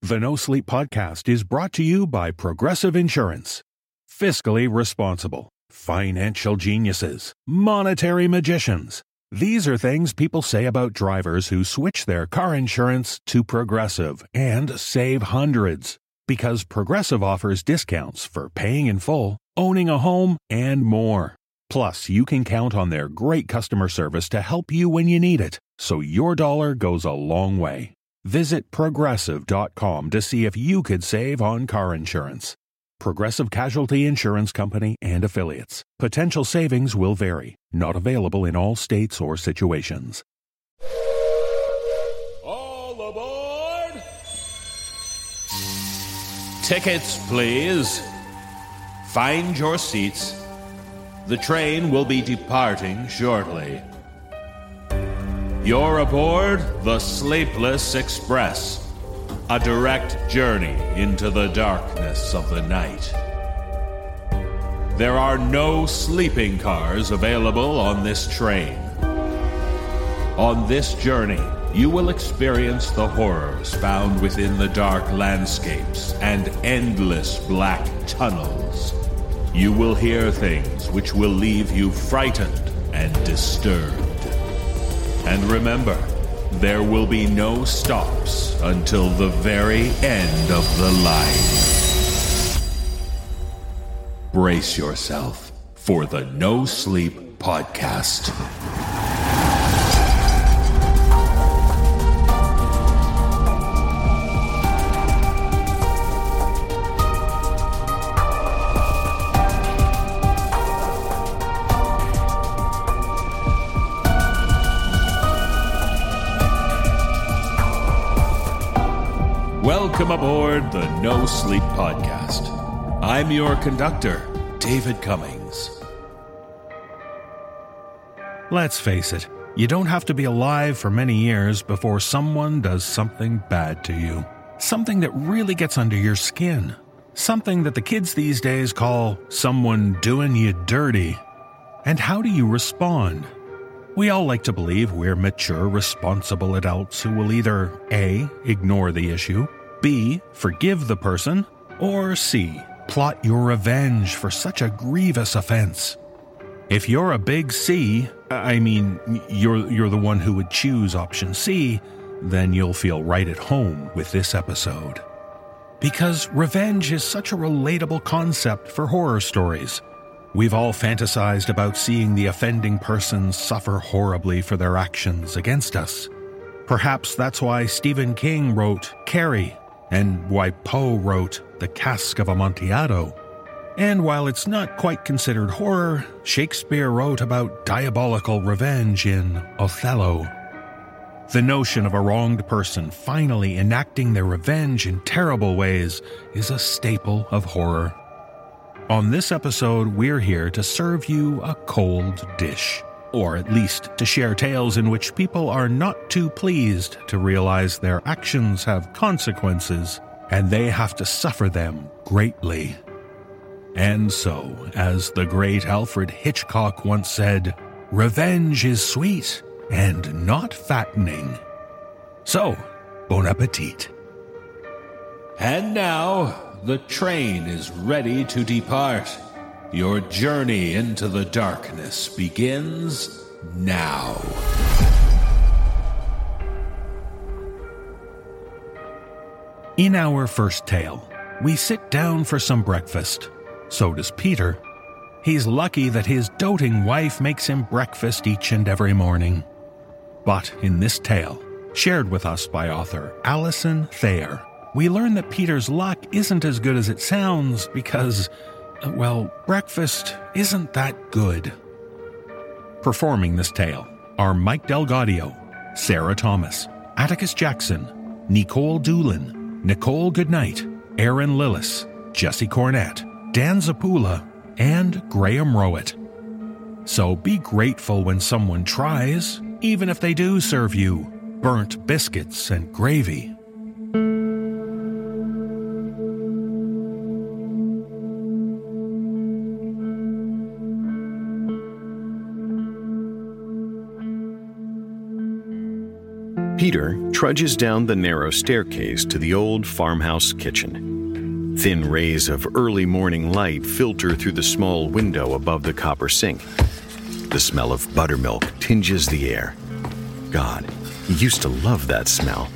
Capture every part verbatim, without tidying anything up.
The No Sleep Podcast is brought to you by Progressive Insurance. Fiscally responsible, financial geniuses, monetary magicians. These are things people say about drivers who switch their car insurance to Progressive and save hundreds. Because Progressive offers discounts for paying in full, owning a home, and more. Plus, you can count on their great customer service to help you when you need it, so your dollar goes a long way. Visit progressive dot com to see if you could save on car insurance. Progressive Casualty Insurance Company and Affiliates. Potential savings will vary. Not available in all states or situations. All aboard! Tickets, please. Find your seats. The train will be departing shortly. You're aboard the Sleepless Express, a direct journey into the darkness of the night. There are no sleeping cars available on this train. On this journey, you will experience the horrors found within the dark landscapes and endless black tunnels. You will hear things which will leave you frightened and disturbed. And remember, there will be no stops until the very end of the line. Brace yourself for the No Sleep Podcast. Welcome aboard the No Sleep Podcast. I'm your conductor, David Cummings. Let's face it, you don't have to be alive for many years before someone does something bad to you. Something that really gets under your skin. Something that the kids these days call someone doing you dirty. And how do you respond? We all like to believe we're mature, responsible adults who will either A. ignore the issue, B. forgive the person, or C. plot your revenge for such a grievous offense. If you're a big C, I mean, you're you're the one who would choose option C, then you'll feel right at home with this episode. Because revenge is such a relatable concept for horror stories. We've all fantasized about seeing the offending person suffer horribly for their actions against us. Perhaps that's why Stephen King wrote Carrie, and why Poe wrote The Cask of Amontillado. And while it's not quite considered horror, Shakespeare wrote about diabolical revenge in Othello. The notion of a wronged person finally enacting their revenge in terrible ways is a staple of horror. On this episode, we're here to serve you a cold dish. Or at least to share tales in which people are not too pleased to realize their actions have consequences, and they have to suffer them greatly. And so, as the great Alfred Hitchcock once said, revenge is sweet and not fattening. So, bon appetit. And now, the train is ready to depart. Your journey into the darkness begins now. In our first tale, we sit down for some breakfast. So does Peter. He's lucky that his doting wife makes him breakfast each and every morning. But in this tale, shared with us by author Alison Thayer, we learn that Peter's luck isn't as good as it sounds because, well, breakfast isn't that good. Performing this tale are Mike Delgadio, Sarah Thomas, Atticus Jackson, Nicole Doolin, Nicole Goodnight, Aaron Lillis, Jesse Cornett, Dan Zapula, and Graham Rowett. So be grateful when someone tries, even if they do serve you burnt biscuits and gravy. Peter trudges down the narrow staircase to the old farmhouse kitchen. Thin rays of early morning light filter through the small window above the copper sink. The smell of buttermilk tinges the air. God, he used to love that smell.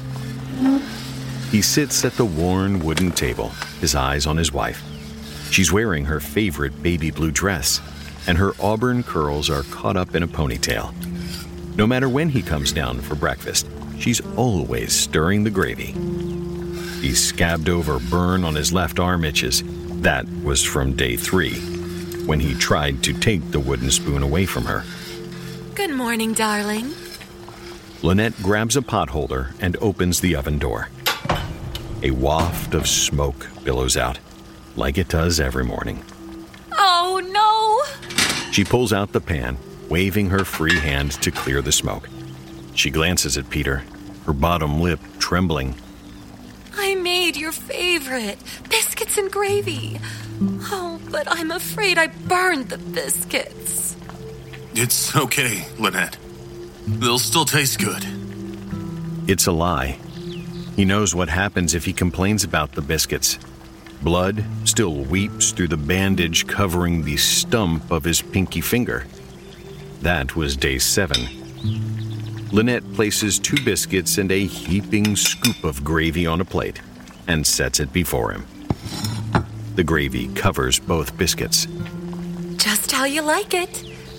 He sits at the worn wooden table, his eyes on his wife. She's wearing her favorite baby blue dress, and her auburn curls are caught up in a ponytail. No matter when he comes down for breakfast, she's always stirring the gravy. The scabbed-over burn on his left arm itches. That was from day three, when he tried to take the wooden spoon away from her. Good morning, darling. Lynette grabs a potholder and opens the oven door. A waft of smoke billows out, like it does every morning. Oh, no! She pulls out the pan, waving her free hand to clear the smoke. She glances at Peter, her bottom lip trembling. I made your favorite, biscuits and gravy. Oh, but I'm afraid I burned the biscuits. It's okay, Lynette. They'll still taste good. It's a lie. He knows what happens if he complains about the biscuits. Blood still weeps through the bandage covering the stump of his pinky finger. That was day seven. Lynette places two biscuits and a heaping scoop of gravy on a plate and sets it before him. The gravy covers both biscuits. Just how you like it.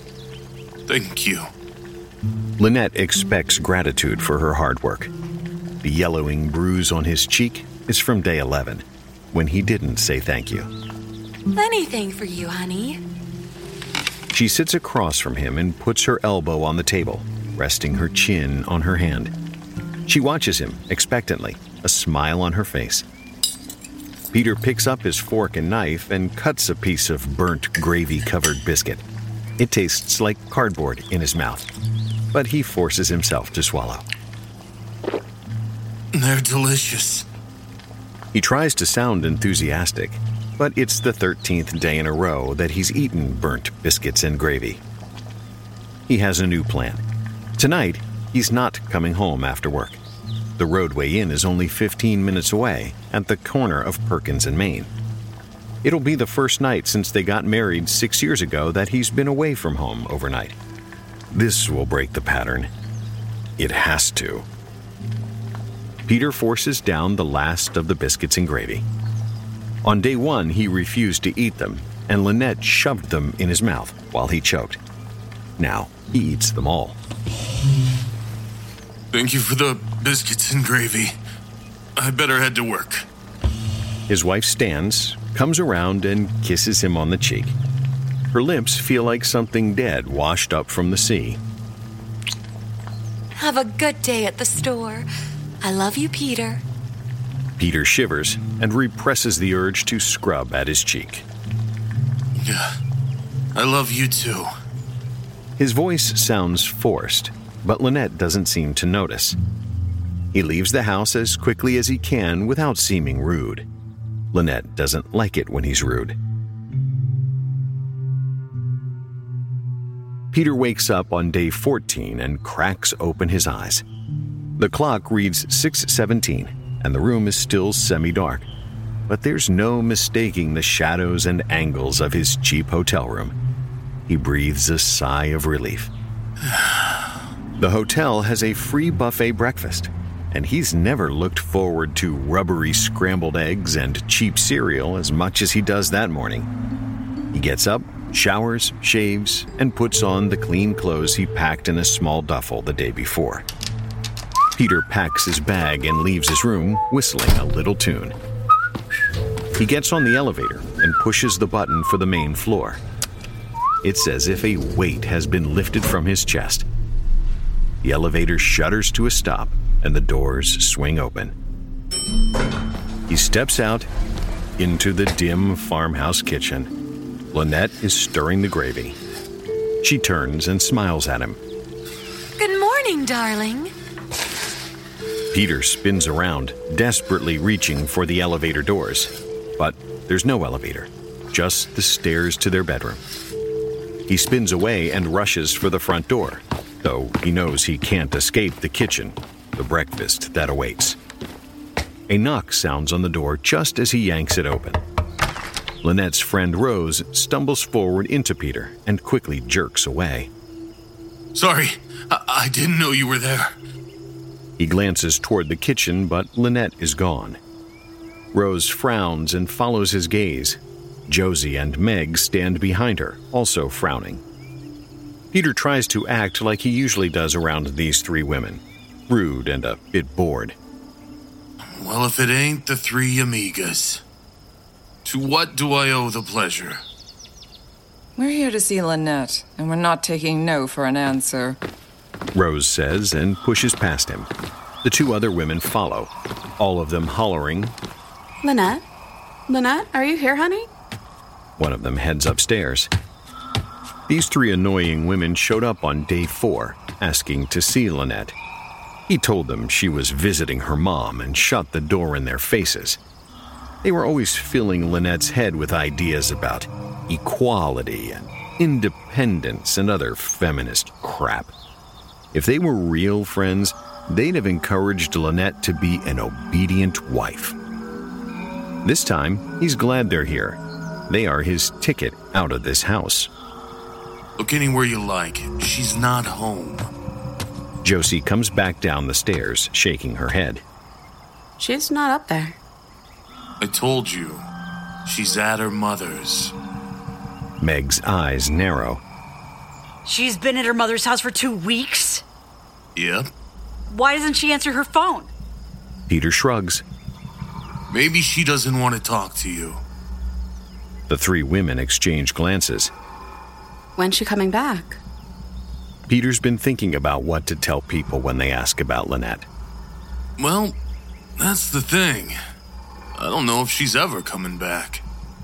Thank you. Lynette expects gratitude for her hard work. The yellowing bruise on his cheek is from day eleven, when he didn't say thank you. Anything for you, honey. She sits across from him and puts her elbow on the table, resting her chin on her hand. She watches him expectantly, a smile on her face. Peter picks up his fork and knife and cuts a piece of burnt gravy-covered biscuit. It tastes like cardboard in his mouth, but he forces himself to swallow. They're delicious. He tries to sound enthusiastic, but it's the thirteenth day in a row that he's eaten burnt biscuits and gravy. He has a new plan. Tonight, he's not coming home after work. The Roadway Inn is only fifteen minutes away, at the corner of Perkins and Main. It'll be the first night since they got married six years ago that he's been away from home overnight. This will break the pattern. It has to. Peter forces down the last of the biscuits and gravy. On day one, he refused to eat them, and Lynette shoved them in his mouth while he choked. Now, he eats them all. Thank you for the biscuits and gravy. I better head to work. His wife stands, comes around, and kisses him on the cheek. Her lips feel like something dead washed up from the sea. Have a good day at the store. I love you, Peter. Peter shivers and represses the urge to scrub at his cheek. Yeah, I love you too. His voice sounds forced, but Lynette doesn't seem to notice. He leaves the house as quickly as he can without seeming rude. Lynette doesn't like it when he's rude. Peter wakes up on day fourteen and cracks open his eyes. The clock reads six seventeen, and the room is still semi-dark. But there's no mistaking the shadows and angles of his cheap hotel room. He breathes a sigh of relief. The hotel has a free buffet breakfast, and he's never looked forward to rubbery scrambled eggs and cheap cereal as much as he does that morning. He gets up, showers, shaves, and puts on the clean clothes he packed in a small duffel the day before. Peter packs his bag and leaves his room, whistling a little tune. He gets on the elevator and pushes the button for the main floor. It's as if a weight has been lifted from his chest. The elevator shudders to a stop, and the doors swing open. He steps out into the dim farmhouse kitchen. Lynette is stirring the gravy. She turns and smiles at him. Good morning, darling. Peter spins around, desperately reaching for the elevator doors. But there's no elevator, just the stairs to their bedroom. He spins away and rushes for the front door, though he knows he can't escape the kitchen. the breakfast that awaits. A knock sounds on the door just as he yanks it open. Lynette's friend Rose stumbles forward into Peter and quickly jerks away. Sorry, I, I didn't know you were there. He glances toward the kitchen, but Lynette is gone. Rose frowns and follows his gaze. Josie and Meg stand behind her, also frowning. Peter tries to act like he usually does around these three women, rude and a bit bored. Well, if it ain't the three amigas. To what do I owe the pleasure? We're here to see Lynette, and we're not taking no for an answer, Rose says and pushes past him. The two other women follow, all of them hollering, Lynette? Lynette, are you here, honey? One of them heads upstairs. These three annoying women showed up on day four, asking to see Lynette. He told them she was visiting her mom and shut the door in their faces. They were always filling Lynette's head with ideas about equality and independence and other feminist crap. If they were real friends, they'd have encouraged Lynette to be an obedient wife. This time, he's glad they're here. They are his ticket out of this house. Look anywhere you like. She's not home. Josie comes back down the stairs, shaking her head. She's not up there. I told you. She's at her mother's. Meg's eyes narrow. She's been at her mother's house for two weeks? Yep. Why doesn't she answer her phone? Peter shrugs. Maybe she doesn't want to talk to you. The three women exchange glances. When's she coming back? Peter's been thinking about what to tell people when they ask about Lynette. Well, that's the thing. I don't know if she's ever coming back.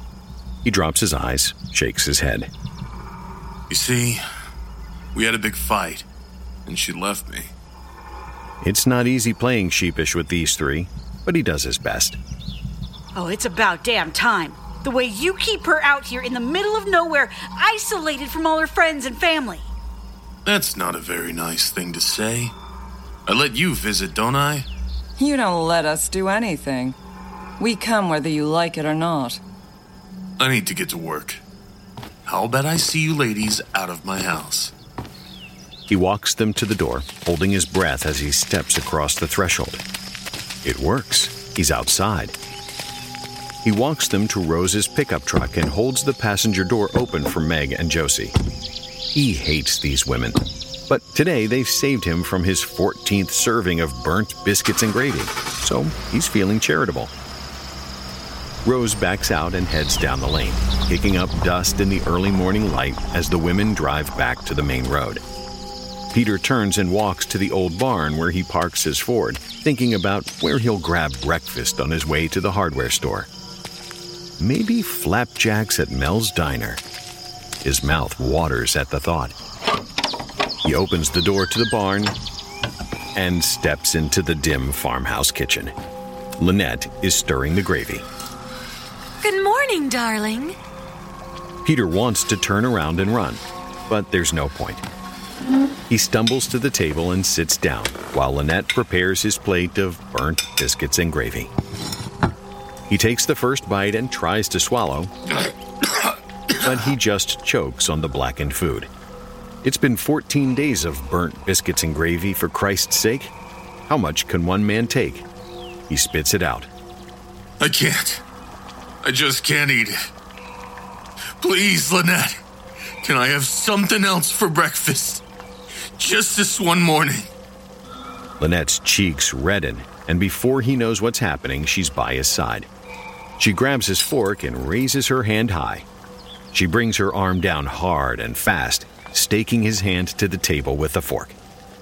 He drops his eyes, shakes his head. You see, we had a big fight, and she left me. It's not easy playing sheepish with these three, but he does his best. Oh, it's about damn time. The way you keep her out here in the middle of nowhere, isolated from all her friends and family. That's not a very nice thing to say. I let you visit, don't I? You don't let us do anything. We come whether you like it or not. I need to get to work. How about I see you ladies out of my house? He walks them to the door, holding his breath as he steps across the threshold. It works. He's outside. He walks them to Rose's pickup truck and holds the passenger door open for Meg and Josie. He hates these women, but today they've saved him from his fourteenth serving of burnt biscuits and gravy, so he's feeling charitable. Rose backs out and heads down the lane, kicking up dust in the early morning light as the women drive back to the main road. Peter turns and walks to the old barn where he parks his Ford, thinking about where he'll grab breakfast on his way to the hardware store. Maybe flapjacks at Mel's Diner. His mouth waters at the thought. He opens the door to the barn and steps into the dim farmhouse kitchen. Lynette is stirring the gravy. Good morning, darling. Peter wants to turn around and run, but there's no point. He stumbles to the table and sits down while Lynette prepares his plate of burnt biscuits and gravy. He takes the first bite and tries to swallow, but he just chokes on the blackened food. It's been fourteen days of burnt biscuits and gravy, for Christ's sake. How much can one man take? He spits it out. I can't. I just can't eat it. Please, Lynette, can I have something else for breakfast? Just this one morning. Lynette's cheeks redden, and before he knows what's happening, she's by his side. She grabs his fork and raises her hand high. She brings her arm down hard and fast, staking his hand to the table with the fork.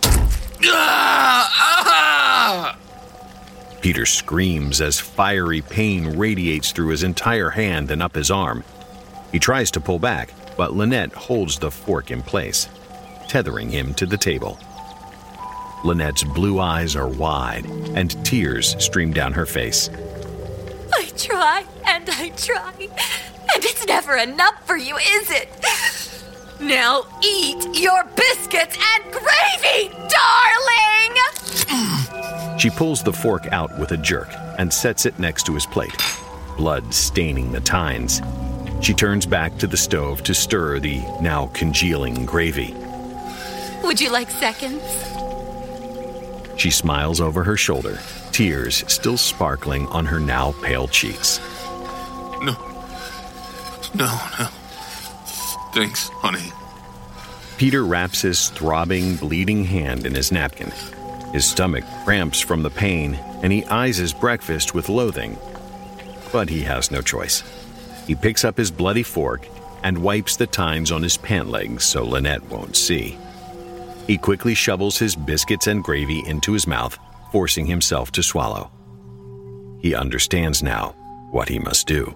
Ah! Ah! Peter screams as fiery pain radiates through his entire hand and up his arm. He tries to pull back, but Lynette holds the fork in place, tethering him to the table. Lynette's blue eyes are wide, and tears stream down her face. I try and I try, and it's never enough for you, is it? Now eat your biscuits and gravy, darling! She pulls the fork out with a jerk and sets it next to his plate, blood staining the tines. She turns back to the stove to stir the now congealing gravy. Would you like seconds? She smiles over her shoulder, tears still sparkling on her now pale cheeks. No. No, no. Thanks, honey. Peter wraps his throbbing, bleeding hand in his napkin. His stomach cramps from the pain, and he eyes his breakfast with loathing. But he has no choice. He picks up his bloody fork and wipes the tines on his pant legs so Lynette won't see. He quickly shovels his biscuits and gravy into his mouth, forcing himself to swallow. He understands now what he must do.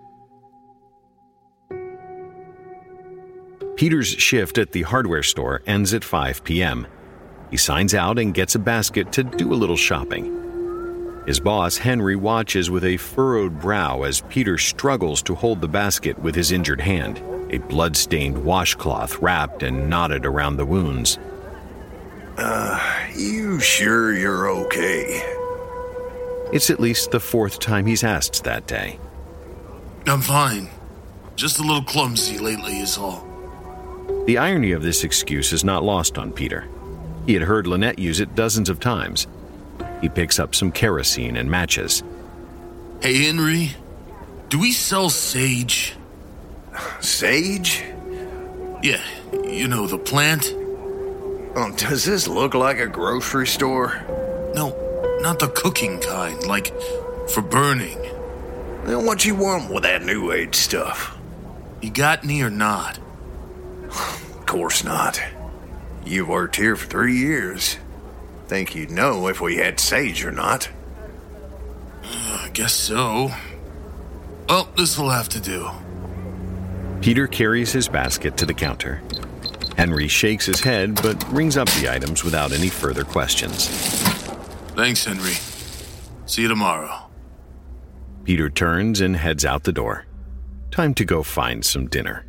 Peter's shift at the hardware store ends at five p.m. He signs out and gets a basket to do a little shopping. His boss, Henry, watches with a furrowed brow as Peter struggles to hold the basket with his injured hand, a blood-stained washcloth wrapped and knotted around the wounds. Uh, you sure you're okay? It's at least the fourth time he's asked that day. I'm fine. Just a little clumsy lately is all. The irony of this excuse is not lost on Peter. He had heard Lynette use it dozens of times. He picks up some kerosene and matches. Hey, Henry, do we sell sage? Sage? Yeah, you know, the plant. Oh, does this look like a grocery store? No, not the cooking kind, like for burning. Then what you want with that new age stuff? You got any or not? Of course not. You worked here for three years. Think you'd know if we had sage or not. Uh, I guess so. Well, this'll have to do. Peter carries his basket to the counter. Henry shakes his head but rings up the items without any further questions. Thanks, Henry. See you tomorrow. Peter turns and heads out the door. Time to go find some dinner.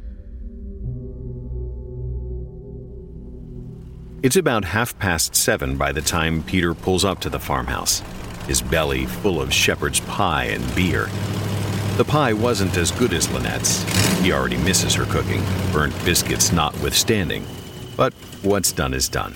It's about half past seven by the time Peter pulls up to the farmhouse, his belly full of shepherd's pie and beer. The pie wasn't as good as Lynette's. He already misses her cooking, burnt biscuits notwithstanding. But what's done is done.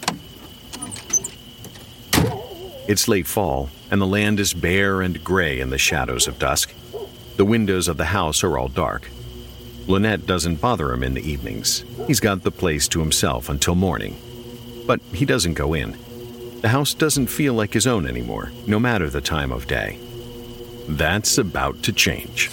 It's late fall, and the land is bare and gray in the shadows of dusk. The windows of the house are all dark. Lynette doesn't bother him in the evenings. He's got the place to himself until morning. But he doesn't go in. The house doesn't feel like his own anymore, no matter the time of day. That's about to change.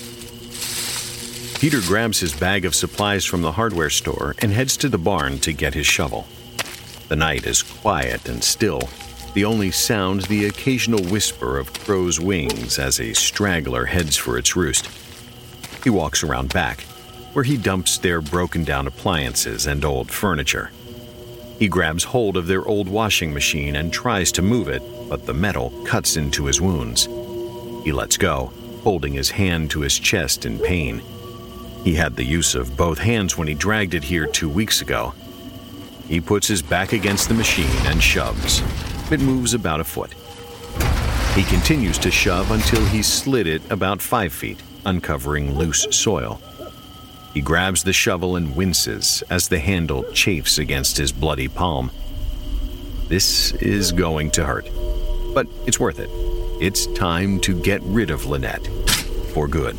Peter grabs his bag of supplies from the hardware store and heads to the barn to get his shovel. The night is quiet and still, the only sound the occasional whisper of crow's wings as a straggler heads for its roost. He walks around back, where he dumps their broken-down appliances and old furniture. He grabs hold of their old washing machine and tries to move it, but the metal cuts into his wounds. He lets go, holding his hand to his chest in pain. He had the use of both hands when he dragged it here two weeks ago. He puts his back against the machine and shoves. It moves about a foot. He continues to shove until he's slid it about five feet, uncovering loose soil. He grabs the shovel and winces as the handle chafes against his bloody palm. This is going to hurt, but it's worth it. It's time to get rid of Lynette, for good.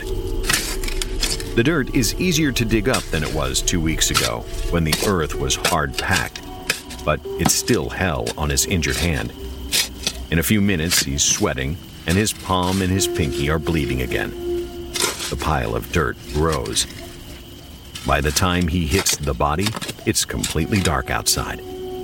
The dirt is easier to dig up than it was two weeks ago, when the earth was hard-packed, but it's still hell on his injured hand. In a few minutes, he's sweating, and his palm and his pinky are bleeding again. The pile of dirt grows. By the time he hits the body, it's completely dark outside.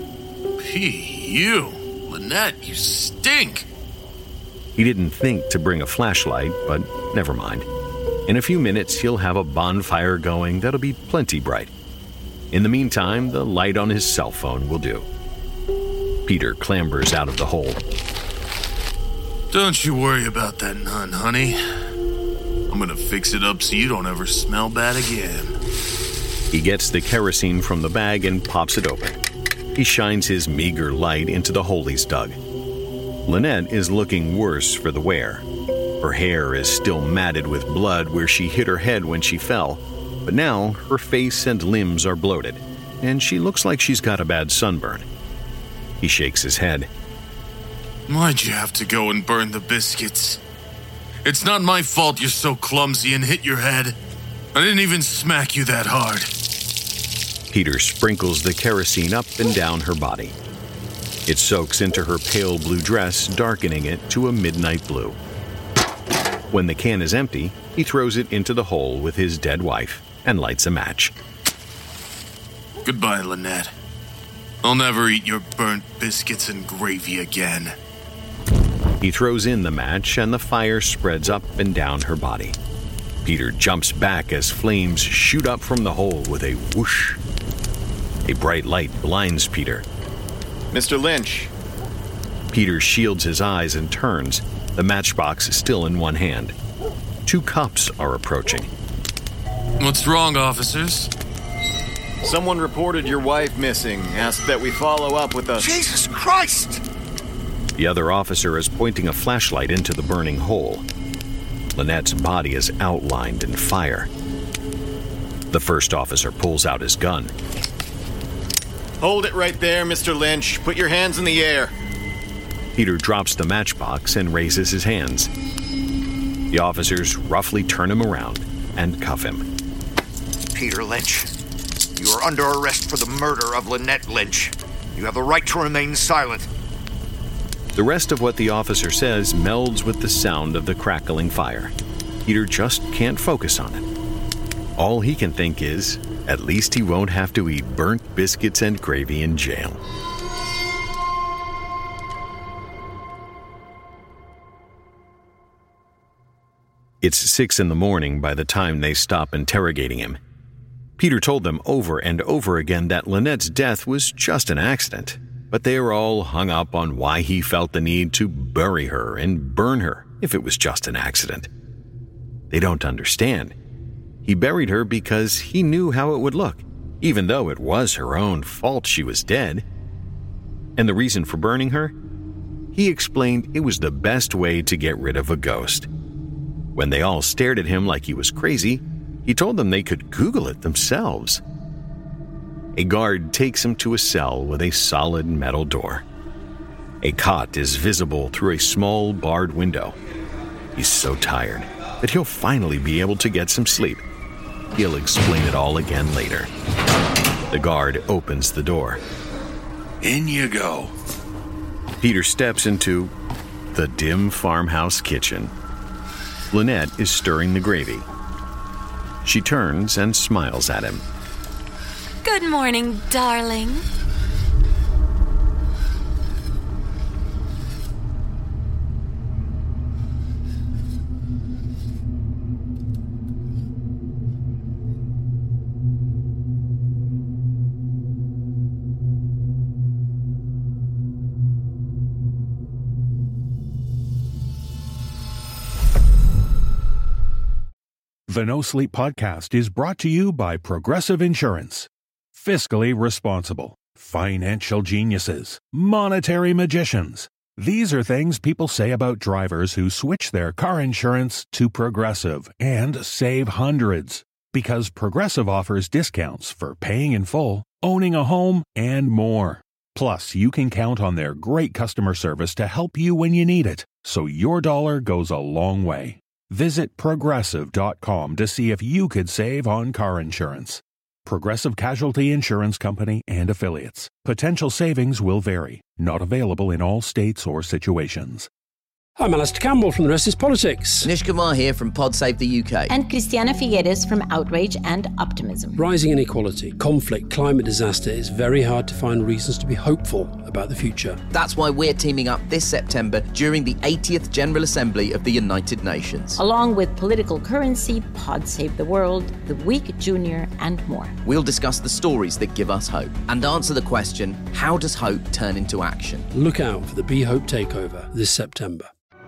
Pee, you! Lynette, you stink! He didn't think to bring a flashlight, but never mind. In a few minutes, he'll have a bonfire going that'll be plenty bright. In the meantime, the light on his cell phone will do. Peter clambers out of the hole. Don't you worry about that nun, honey. I'm gonna fix it up so you don't ever smell bad again. He gets the kerosene from the bag and pops it open. He shines his meager light into the hole he's dug. Lynette is looking worse for the wear. Her hair is still matted with blood where she hit her head when she fell, but now her face and limbs are bloated, and she looks like she's got a bad sunburn. He shakes his head. Why'd you have to go and burn the biscuits? It's not my fault you're so clumsy and hit your head. I didn't even smack you that hard. Peter sprinkles the kerosene up and down her body. It soaks into her pale blue dress, darkening it to a midnight blue. When the can is empty, he throws it into the hole with his dead wife and lights a match. Goodbye, Lynette. I'll never eat your burnt biscuits and gravy again. He throws in the match and the fire spreads up and down her body. Peter jumps back as flames shoot up from the hole with a whoosh. A bright light blinds Peter. Mister Lynch. Peter shields his eyes and turns, the matchbox still in one hand. Two cops are approaching. What's wrong, officers? Someone reported your wife missing, asked that we follow up with a... Jesus Christ! The other officer is pointing a flashlight into the burning hole. Lynette's body is outlined in fire. The first officer pulls out his gun. Hold it right there, Mister Lynch. Put your hands in the air. Peter drops the matchbox and raises his hands. The officers roughly turn him around and cuff him. Peter Lynch, you are under arrest for the murder of Lynette Lynch. You have the right to remain silent. The rest of what the officer says melds with the sound of the crackling fire. Peter just can't focus on it. All he can think is, at least he won't have to eat burnt biscuits and gravy in jail. It's six in the morning by the time they stop interrogating him. Peter told them over and over again that Lynette's death was just an accident, but they were all hung up on why he felt the need to bury her and burn her if it was just an accident. They don't understand. He buried her because he knew how it would look, even though it was her own fault she was dead. And the reason for burning her? He explained it was the best way to get rid of a ghost. When they all stared at him like he was crazy, he told them they could Google it themselves. A guard takes him to a cell with a solid metal door. A cot is visible through a small barred window. He's so tired that he'll finally be able to get some sleep. He'll explain it all again later. The guard opens the door. In you go. Peter steps into the dim farmhouse kitchen. Lynette is stirring the gravy. She turns and smiles at him. Good morning, darling. The No Sleep Podcast is brought to you by Progressive Insurance. Fiscally responsible, financial geniuses, monetary magicians. These are things people say about drivers who switch their car insurance to Progressive and save hundreds. Because Progressive offers discounts for paying in full, owning a home, and more. Plus, you can count on their great customer service to help you when you need it, so your dollar goes a long way. Visit Progressive dot com to see if you could save on car insurance. Progressive Casualty Insurance Company and Affiliates. Potential savings will vary. Not available in all states or situations. I'm Alistair Campbell from The Rest is Politics. Nish Kumar here from Pod Save the U K. And Christiana Figueres from Outrage and Optimism. Rising inequality, conflict, climate disaster, it's very hard to find reasons to be hopeful about the future. That's why we're teaming up this September during the eightieth General Assembly of the United Nations. Along with Political Currency, Pod Save the World, The Week Junior, and more. We'll discuss the stories that give us hope and answer the question, how does hope turn into action? Look out for the Be Hope Takeover this September.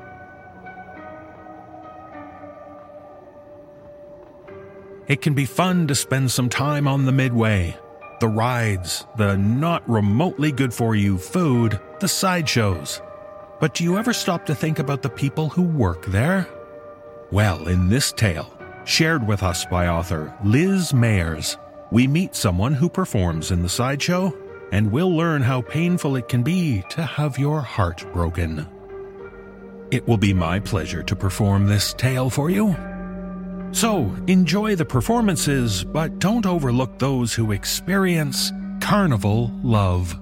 It can be fun to spend some time on the Midway. The rides, the not remotely good for you food, the sideshows. But do you ever stop to think about the people who work there? Well, in this tale, shared with us by author Liz Mayers, we meet someone who performs in the sideshow, and we'll learn how painful it can be to have your heart broken. It will be my pleasure to perform this tale for you. So, enjoy the performances, but don't overlook those who experience carnival love.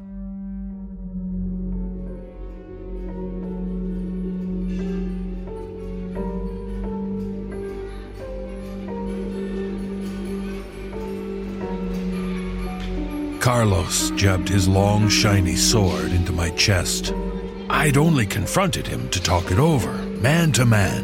Carlos jabbed his long, shiny sword into my chest. I'd only confronted him to talk it over, man to man.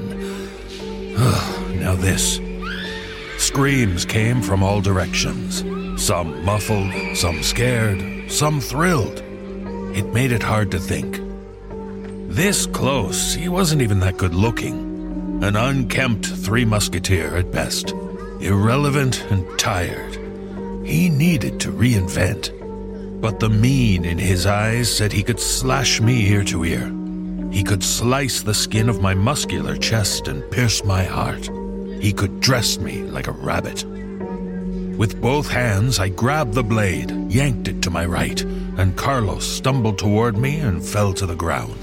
Now this. Screams came from all directions. Some muffled, some scared, some thrilled. It made it hard to think. This close, he wasn't even that good looking. An unkempt three musketeer at best. Irrelevant and tired. He needed to reinvent. But the mean in his eyes said he could slash me ear to ear. He could slice the skin of my muscular chest and pierce my heart. He could dress me like a rabbit. With both hands, I grabbed the blade, yanked it to my right, and Carlos stumbled toward me and fell to the ground.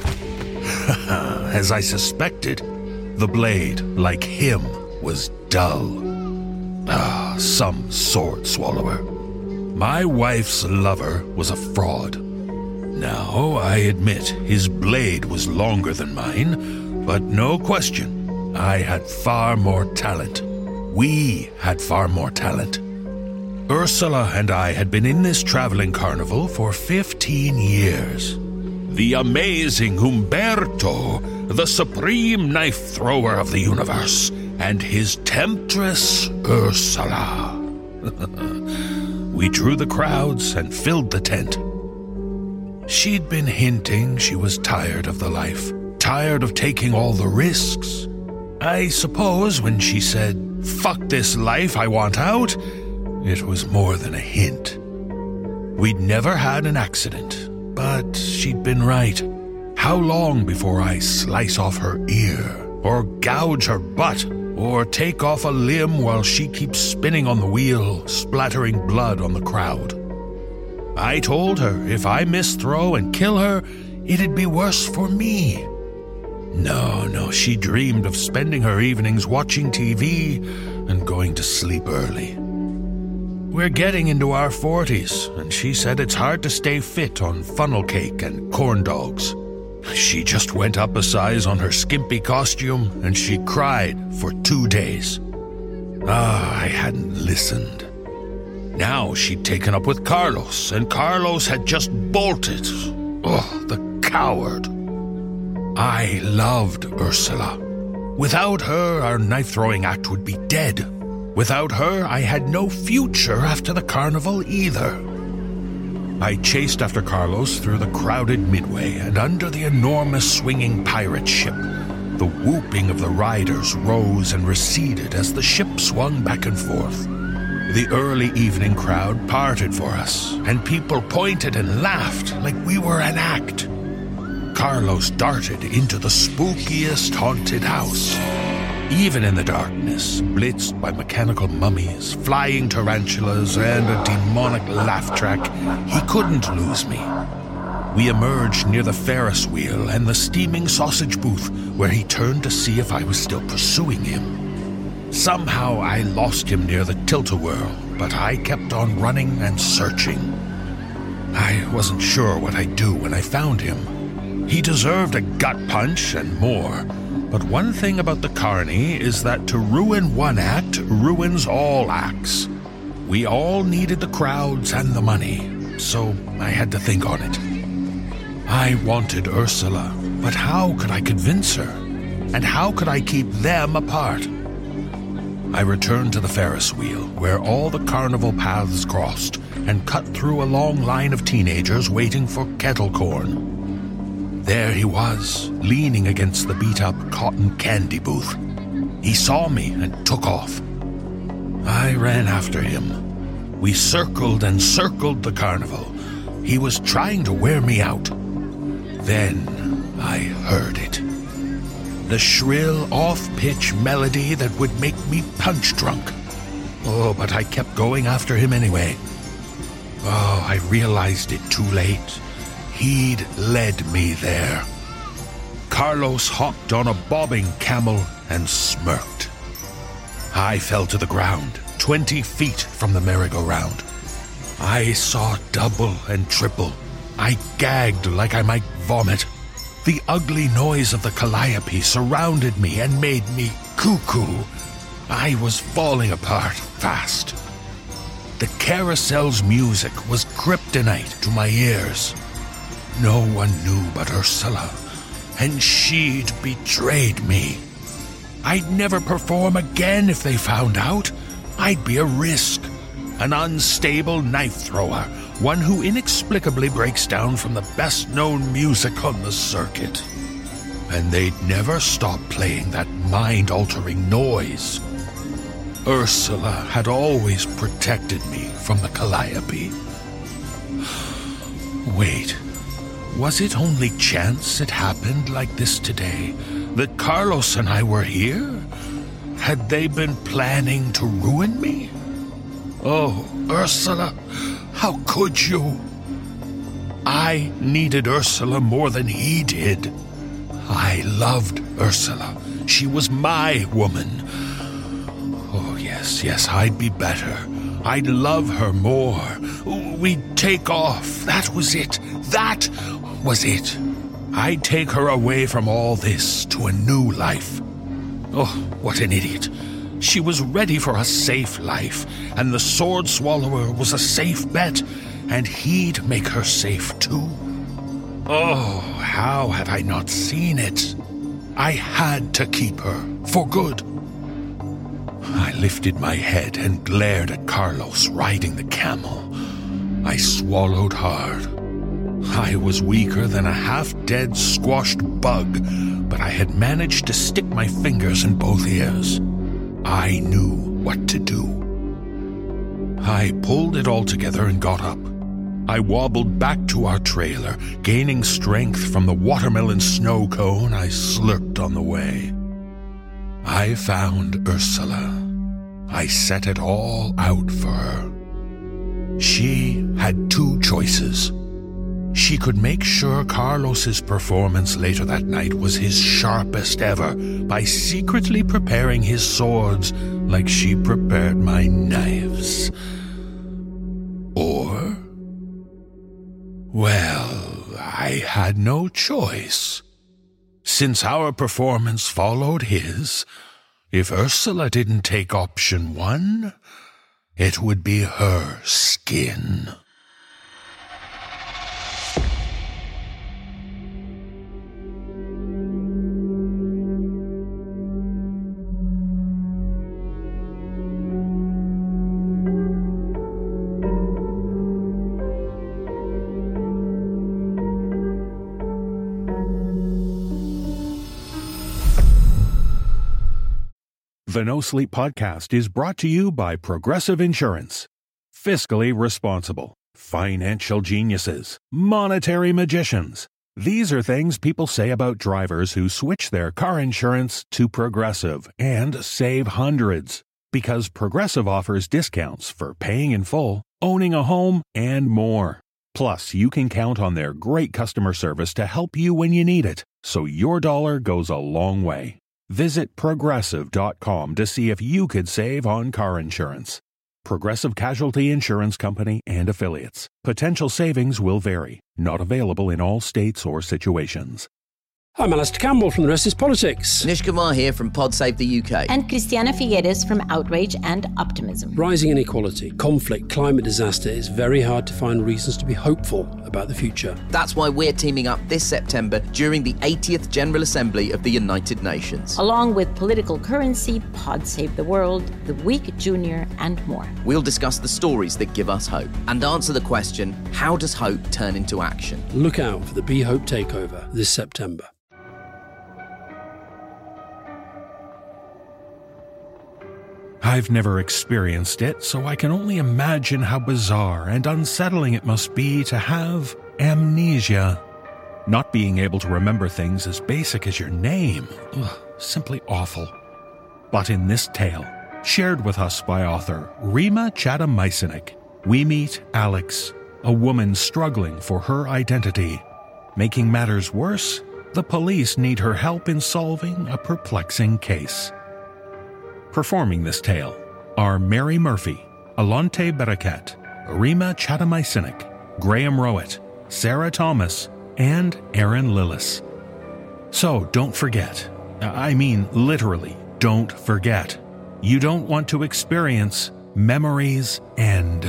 As I suspected, the blade, like him, was dull. Ah, some sword swallower. My wife's lover was a fraud. Now, I admit, his blade was longer than mine, but no question, I had far more talent. We had far more talent. Ursula and I had been in this traveling carnival for fifteen years. The amazing Humberto, the supreme knife thrower of the universe, and his temptress, Ursula. We drew the crowds and filled the tent. She'd been hinting she was tired of the life, tired of taking all the risks. I suppose when she said, "Fuck this life, I want out," it was more than a hint. We'd never had an accident, but she'd been right. How long before I slice off her ear, or gouge her butt, or take off a limb while she keeps spinning on the wheel, splattering blood on the crowd? I told her if I misthrow and kill her, it'd be worse for me. No, no, she dreamed of spending her evenings watching T V and going to sleep early. We're getting into our forties, and she said it's hard to stay fit on funnel cake and corn dogs. She just went up a size on her skimpy costume, and she cried for two days. Ah, I hadn't listened. Now she'd taken up with Carlos, and Carlos had just bolted. Oh, the coward. I loved Ursula. Without her, our knife-throwing act would be dead. Without her, I had no future after the carnival either. I chased after Carlos through the crowded midway and under the enormous swinging pirate ship. The whooping of the riders rose and receded as the ship swung back and forth. The early evening crowd parted for us, and people pointed and laughed like we were an act. Carlos darted into the spookiest haunted house. Even in the darkness, blitzed by mechanical mummies, flying tarantulas, and a demonic laugh track, he couldn't lose me. We emerged near the Ferris wheel and the steaming sausage booth, where he turned to see if I was still pursuing him. Somehow I lost him near the tilt-a-whirl, but I kept on running and searching. I wasn't sure what I'd do when I found him. He deserved a gut punch and more. But one thing about the Carney is that to ruin one act ruins all acts. We all needed the crowds and the money, so I had to think on it. I wanted Ursula, but how could I convince her? And how could I keep them apart? I returned to the Ferris wheel, where all the carnival paths crossed, and cut through a long line of teenagers waiting for kettle corn. There he was, leaning against the beat-up cotton candy booth. He saw me and took off. I ran after him. We circled and circled the carnival. He was trying to wear me out. Then I heard it. The shrill, off-pitch melody that would make me punch-drunk. Oh, but I kept going after him anyway. Oh, I realized it too late. He'd led me there. Carlos hopped on a bobbing camel and smirked. I fell to the ground, twenty feet from the merry-go-round. I saw double and triple. I gagged like I might vomit. The ugly noise of the calliope surrounded me and made me cuckoo. I was falling apart fast. The carousel's music was kryptonite to my ears. No one knew but Ursula, and she'd betrayed me. I'd never perform again if they found out. I'd be a risk, an unstable knife thrower, one who inexplicably breaks down from the best-known music on the circuit. And they'd never stop playing that mind-altering noise. Ursula had always protected me from the calliope. Wait, was it only chance it happened like this today? That Carlos and I were here? Had they been planning to ruin me? Oh, Ursula, how could you? I needed Ursula more than he did. I loved Ursula. She was my woman. Oh, yes, yes, I'd be better. I'd love her more. We'd take off. That was it. That was it. I'd take her away from all this to a new life. Oh, what an idiot. She was ready for a safe life, and the Sword Swallower was a safe bet, and he'd make her safe too. Oh, how had I not seen it? I had to keep her, for good. I lifted my head and glared at Carlos riding the camel. I swallowed hard. I was weaker than a half-dead squashed bug, but I had managed to stick my fingers in both ears. I knew what to do. I pulled it all together and got up. I wobbled back to our trailer, gaining strength from the watermelon snow cone I slurped on the way. I found Ursula. I set it all out for her. She had two choices. She could make sure Carlos's performance later that night was his sharpest ever by secretly preparing his swords like she prepared my knives. Or, well, I had no choice. Since our performance followed his, if Ursula didn't take option one, it would be her skin. The No Sleep Podcast is brought to you by Progressive Insurance. Fiscally responsible, financial geniuses, monetary magicians. These are things people say about drivers who switch their car insurance to Progressive and save hundreds. Because Progressive offers discounts for paying in full, owning a home, and more. Plus, you can count on their great customer service to help you when you need it, so your dollar goes a long way. Visit Progressive dot com to see if you could save on car insurance. Progressive Casualty Insurance Company and Affiliates. Potential savings will vary. Not available in all states or situations. I'm Alistair Campbell from The Rest is Politics. Anish Kumar here from Pod Save the U K. And Christiana Figueres from Outrage and Optimism. Rising inequality, conflict, climate disaster, it's very hard to find reasons to be hopeful about the future. That's why we're teaming up this September during the eightieth General Assembly of the United Nations. Along with Political Currency, Pod Save the World, The Week Junior, and more. We'll discuss the stories that give us hope and answer the question, how does hope turn into action? Look out for the Be Hope Takeover this September. I've never experienced it, so I can only imagine how bizarre and unsettling it must be to have amnesia. Not being able to remember things as basic as your name. Ugh, simply awful. But in this tale, shared with us by author Rima Chatham-Mycenick, we meet Alex, a woman struggling for her identity. Making matters worse, the police need her help in solving a perplexing case. Performing this tale are Mary Murphy, Alonte Barakat, Rima Chatham-Mycenick, Graham Rowett, Sarah Thomas, and Aaron Lillis. So don't forget, I mean literally, don't forget, you don't want to experience Memories End.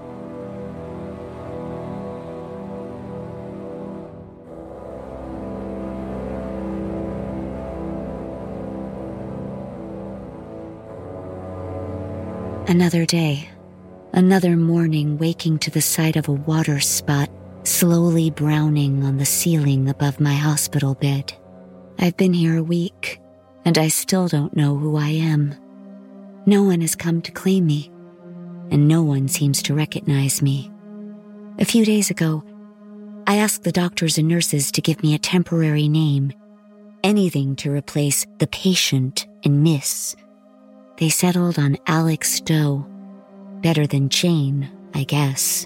Another day, another morning waking to the sight of a water spot slowly browning on the ceiling above my hospital bed. I've been here a week, and I still don't know who I am. No one has come to claim me, and no one seems to recognize me. A few days ago, I asked the doctors and nurses to give me a temporary name, anything to replace the patient and Miss. They settled on Alex Doe. Better than Jane, I guess.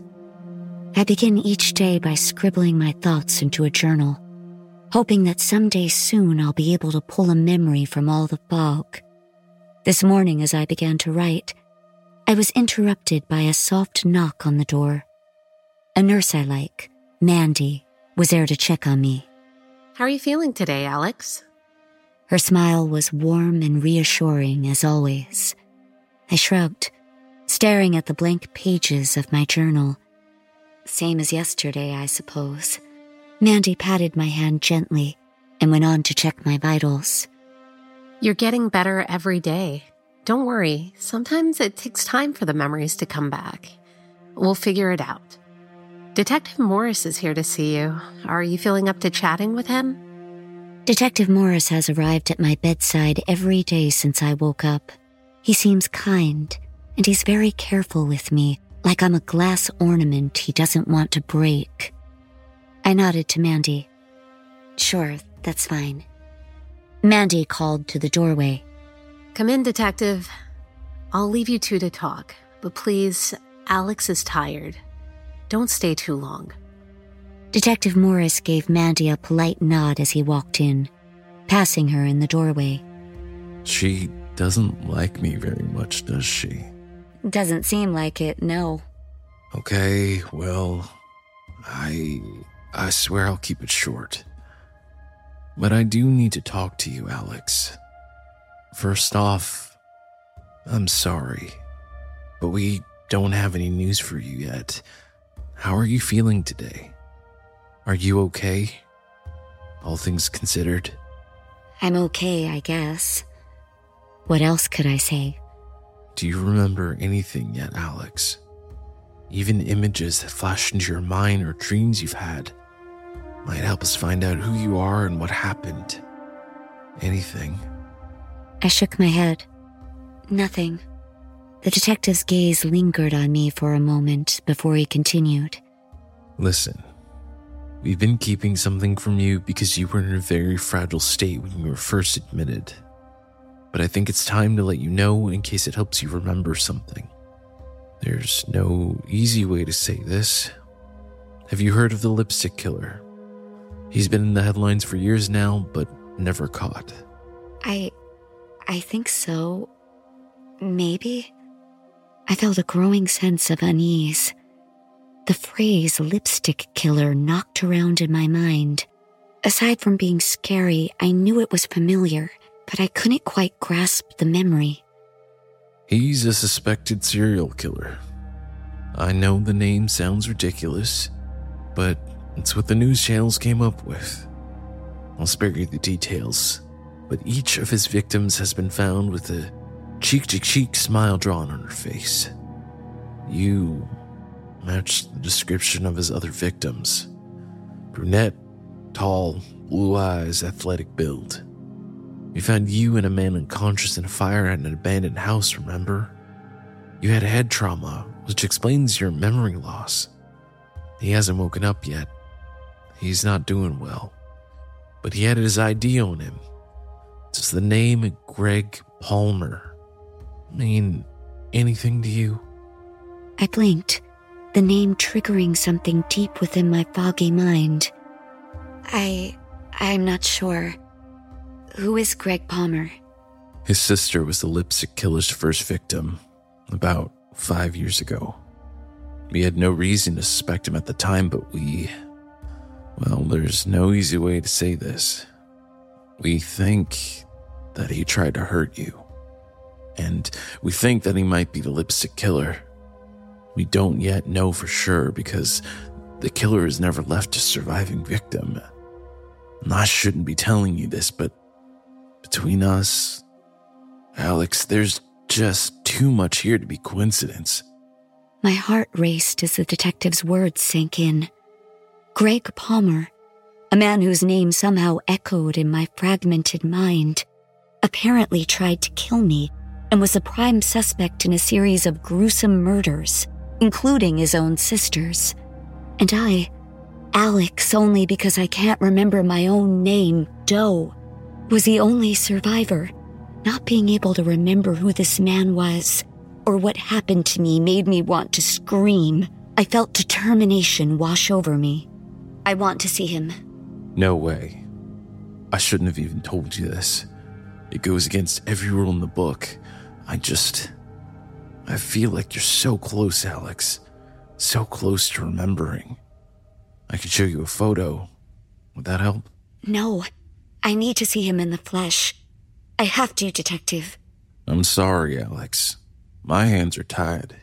I begin each day by scribbling my thoughts into a journal, hoping that someday soon I'll be able to pull a memory from all the fog. This morning, as I began to write, I was interrupted by a soft knock on the door. A nurse I like, Mandy, was there to check on me. How are you feeling today, Alex? Her smile was warm and reassuring as always. I shrugged, staring at the blank pages of my journal. Same as yesterday, I suppose. Mandy patted my hand gently and went on to check my vitals. You're getting better every day. Don't worry, sometimes it takes time for the memories to come back. We'll figure it out. Detective Morris is here to see you. Are you feeling up to chatting with him? Detective Morris has arrived at my bedside every day since I woke up. He seems kind, and he's very careful with me, like I'm a glass ornament he doesn't want to break. I nodded to Mandy. Sure, that's fine. Mandy called to the doorway. Come in, Detective. I'll leave you two to talk, but please, Alex is tired. Don't stay too long. Detective Morris gave Mandy a polite nod as he walked in, passing her in the doorway. She doesn't like me very much, does she? Doesn't seem like it, no. Okay, well, I... I swear I'll keep it short. But I do need to talk to you, Alex. First off, I'm sorry, but we don't have any news for you yet. How are you feeling today? Are you okay? All things considered? I'm okay, I guess. What else could I say? Do you remember anything yet, Alex? Even images that flash into your mind or dreams you've had might help us find out who you are and what happened. Anything. I shook my head. Nothing. The detective's gaze lingered on me for a moment before he continued. Listen. We've been keeping something from you because you were in a very fragile state when you were first admitted. But I think it's time to let you know in case it helps you remember something. There's no easy way to say this. Have you heard of the lipstick killer? He's been in the headlines for years now, but never caught. I... I think so. Maybe? I felt a growing sense of unease. The phrase lipstick killer knocked around in my mind. Aside from being scary, I knew it was familiar, but I couldn't quite grasp the memory. He's a suspected serial killer. I know the name sounds ridiculous, but it's what the news channels came up with. I'll spare you the details, but each of his victims has been found with a cheek-to-cheek smile drawn on her face. You matched the description of his other victims. Brunette, tall, blue eyes, athletic build. We found you and a man unconscious in a fire at an abandoned house, remember? You had head trauma, which explains your memory loss. He hasn't woken up yet. He's not doing well, but he had his I D on him. Does the name Greg Palmer mean anything to you? I blinked, the name triggering something deep within my foggy mind. I... I'm not sure. Who is Greg Palmer? His sister was the Lipstick Killer's first victim, about five years ago. We had no reason to suspect him at the time, but we... Well, there's no easy way to say this. We think that he tried to hurt you. And we think that he might be the Lipstick Killer. We don't yet know for sure because the killer has never left a surviving victim. And I shouldn't be telling you this, but between us, Alex, there's just too much here to be coincidence. My heart raced as the detective's words sank in. Greg Palmer, a man whose name somehow echoed in my fragmented mind, apparently tried to kill me and was a prime suspect in a series of gruesome murders, including his own sisters. And I, Alex only because I can't remember my own name, Doe, was the only survivor. Not being able to remember who this man was or what happened to me made me want to scream. I felt determination wash over me. I want to see him. No way. I shouldn't have even told you this. It goes against every rule in the book. I just... I feel like you're so close, Alex. So close to remembering. I could show you a photo. Would that help? No. I need to see him in the flesh. I have to, Detective. I'm sorry, Alex. My hands are tied.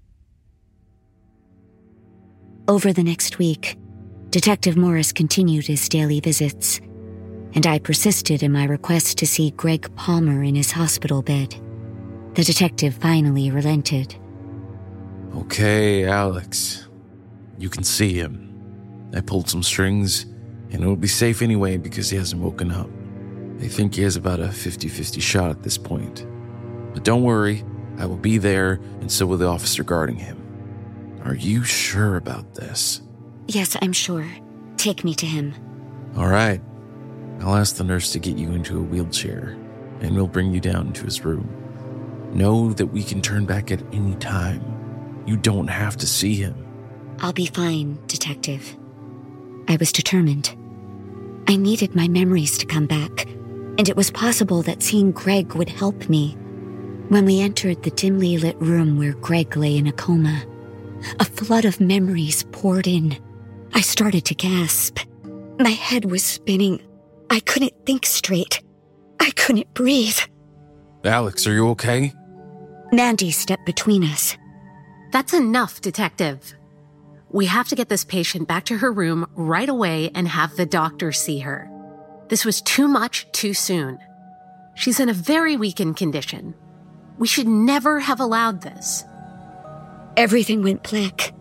Over the next week, Detective Morris continued his daily visits, and I persisted in my request to see Greg Palmer in his hospital bed. The detective finally relented. Okay, Alex. You can see him. I pulled some strings, and it'll be safe anyway because he hasn't woken up. They think he has about a fifty-fifty shot at this point. But don't worry, I will be there, and so will the officer guarding him. Are you sure about this? Yes, I'm sure. Take me to him. All right. I'll ask the nurse to get you into a wheelchair, and we'll bring you down to his room. Know that we can turn back at any time. You don't have to see him. I'll be fine, Detective. I was determined. I needed my memories to come back, and it was possible that seeing Greg would help me. When we entered the dimly lit room where Greg lay in a coma, a flood of memories poured in. I started to gasp. My head was spinning. I couldn't think straight. I couldn't breathe. Alex, are you okay? Mandy stepped between us. That's enough, Detective. We have to get this patient back to her room right away and have the doctor see her. This was too much too soon. She's in a very weakened condition. We should never have allowed this. Everything went black.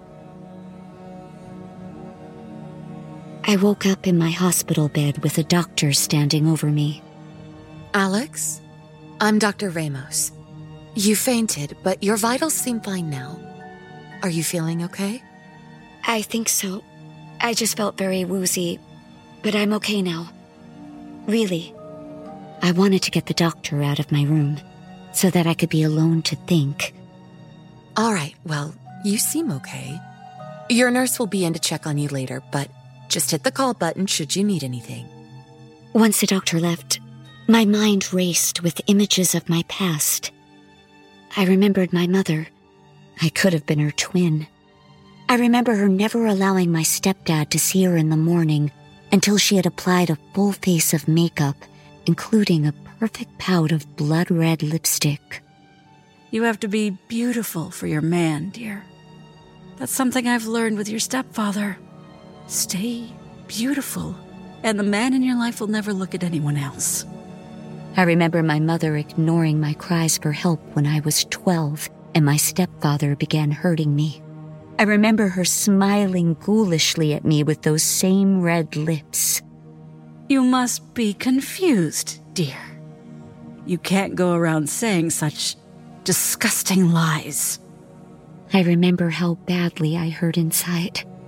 I woke up in my hospital bed with a doctor standing over me. Alex, I'm Doctor Ramos. You fainted, but your vitals seem fine now. Are you feeling okay? I think so. I just felt very woozy, but I'm okay now. Really. I wanted to get the doctor out of my room so that I could be alone to think. All right, well, you seem okay. Your nurse will be in to check on you later, but just hit the call button should you need anything. Once the doctor left, my mind raced with images of my past. I remembered my mother. I could have been her twin. I remember her never allowing my stepdad to see her in the morning until she had applied a full face of makeup, including a perfect pout of blood-red lipstick. You have to be beautiful for your man, dear. That's something I've learned with your stepfather. Stay beautiful, and the man in your life will never look at anyone else. I remember my mother ignoring my cries for help when I was twelve and my stepfather began hurting me. I remember her smiling ghoulishly at me with those same red lips. You must be confused, dear. You can't go around saying such disgusting lies. I remember how badly I hurt inside.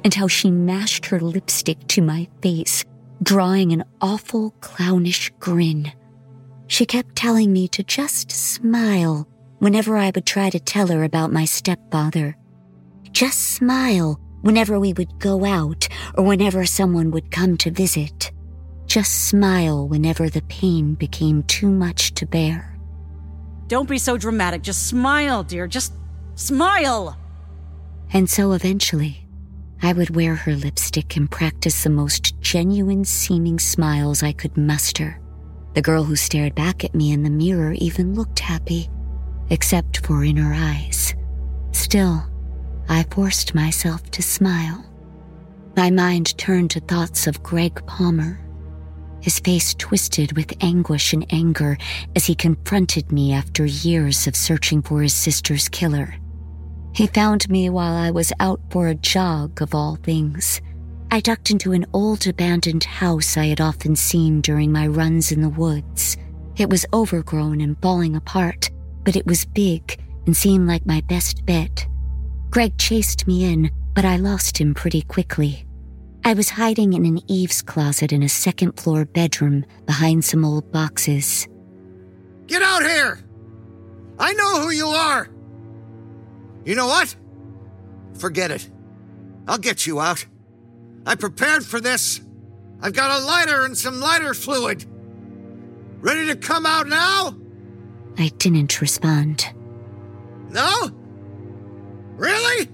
and how she mashed her lipstick to my face, drawing an awful clownish grin. She kept telling me to just smile whenever I would try to tell her about my stepfather. Just smile whenever we would go out or whenever someone would come to visit. Just smile whenever the pain became too much to bear. Don't be so dramatic. Just smile, dear. Just smile. And so eventually, I would wear her lipstick and practice the most genuine-seeming smiles I could muster. The girl who stared back at me in the mirror even looked happy, except for in her eyes. Still, I forced myself to smile. My mind turned to thoughts of Greg Palmer. His face twisted with anguish and anger as he confronted me after years of searching for his sister's killer. He found me while I was out for a jog, of all things. I ducked into an old abandoned house I had often seen during my runs in the woods. It was overgrown and falling apart, but it was big and seemed like my best bet. Greg chased me in, but I lost him pretty quickly. I was hiding in an eaves closet in a second-floor bedroom behind some old boxes. Get out here! I know who you are! You know what? Forget it. I'll get you out. I prepared for this. I've got a lighter and some lighter fluid. Ready to come out now? I didn't respond. No? Really?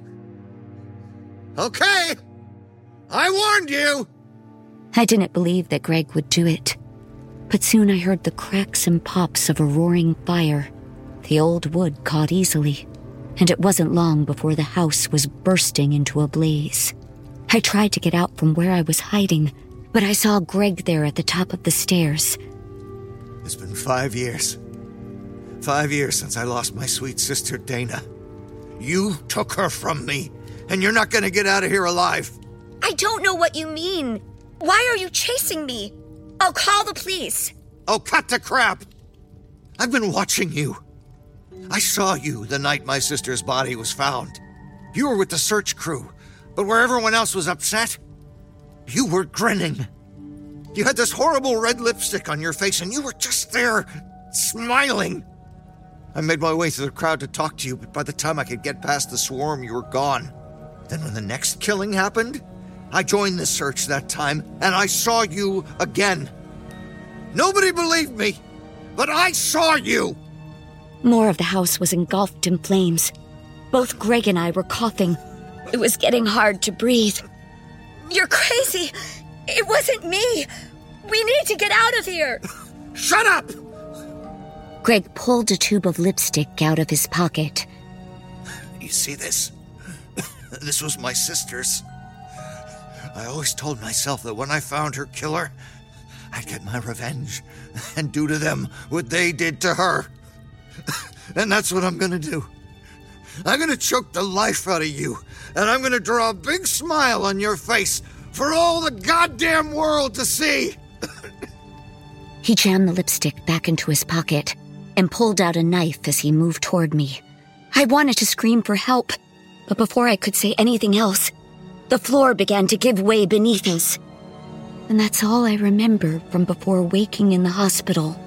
Okay. I warned you. I didn't believe that Greg would do it. But soon I heard the cracks and pops of a roaring fire. The old wood caught easily, and it wasn't long before the house was bursting into a blaze. I tried to get out from where I was hiding, but I saw Greg there at the top of the stairs. It's been five years. Five years since I lost my sweet sister, Dana. You took her from me, and you're not gonna get out of here alive. I don't know what you mean. Why are you chasing me? I'll call the police. Oh, cut the crap! I've been watching you. I saw you the night my sister's body was found. You were with the search crew, but where everyone else was upset, you were grinning. You had this horrible red lipstick on your face, and you were just there, smiling. I made my way through the crowd to talk to you, but by the time I could get past the swarm, you were gone. Then when the next killing happened, I joined the search that time, and I saw you again. Nobody believed me, but I saw you. More of the house was engulfed in flames. Both Greg and I were coughing. It was getting hard to breathe. You're crazy. It wasn't me. We need to get out of here. Shut up! Greg pulled a tube of lipstick out of his pocket. You see this? This was my sister's. I always told myself that when I found her killer, I'd get my revenge and do to them what they did to her. And that's what I'm gonna do. I'm gonna choke the life out of you, and I'm gonna draw a big smile on your face for all the goddamn world to see. He jammed the lipstick back into his pocket and pulled out a knife as he moved toward me. I wanted to scream for help, but before I could say anything else, the floor began to give way beneath us. And that's all I remember from before waking in the hospital.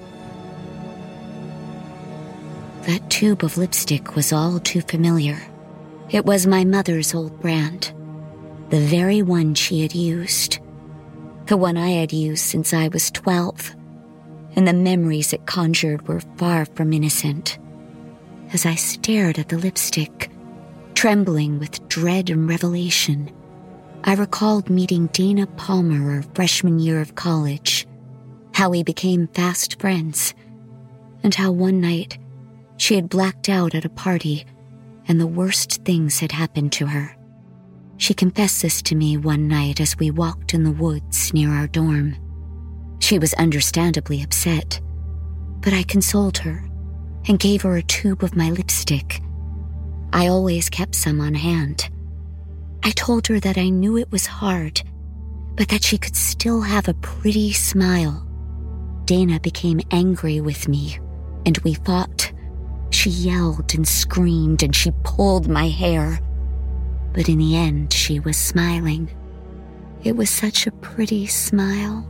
That tube of lipstick was all too familiar. It was my mother's old brand, the very one she had used, the one I had used since I was twelve, and the memories it conjured were far from innocent. As I stared at the lipstick, trembling with dread and revelation, I recalled meeting Dana Palmer our freshman year of college, how we became fast friends, and how one night she had blacked out at a party and the worst things had happened to her. She confessed this to me one night as we walked in the woods near our dorm. She was understandably upset, but I consoled her and gave her a tube of my lipstick. I always kept some on hand. I told her that I knew it was hard, but that she could still have a pretty smile. Dana became angry with me, and we fought. She yelled and screamed, and she pulled my hair. but in the end she was smiling. It was such a pretty smile.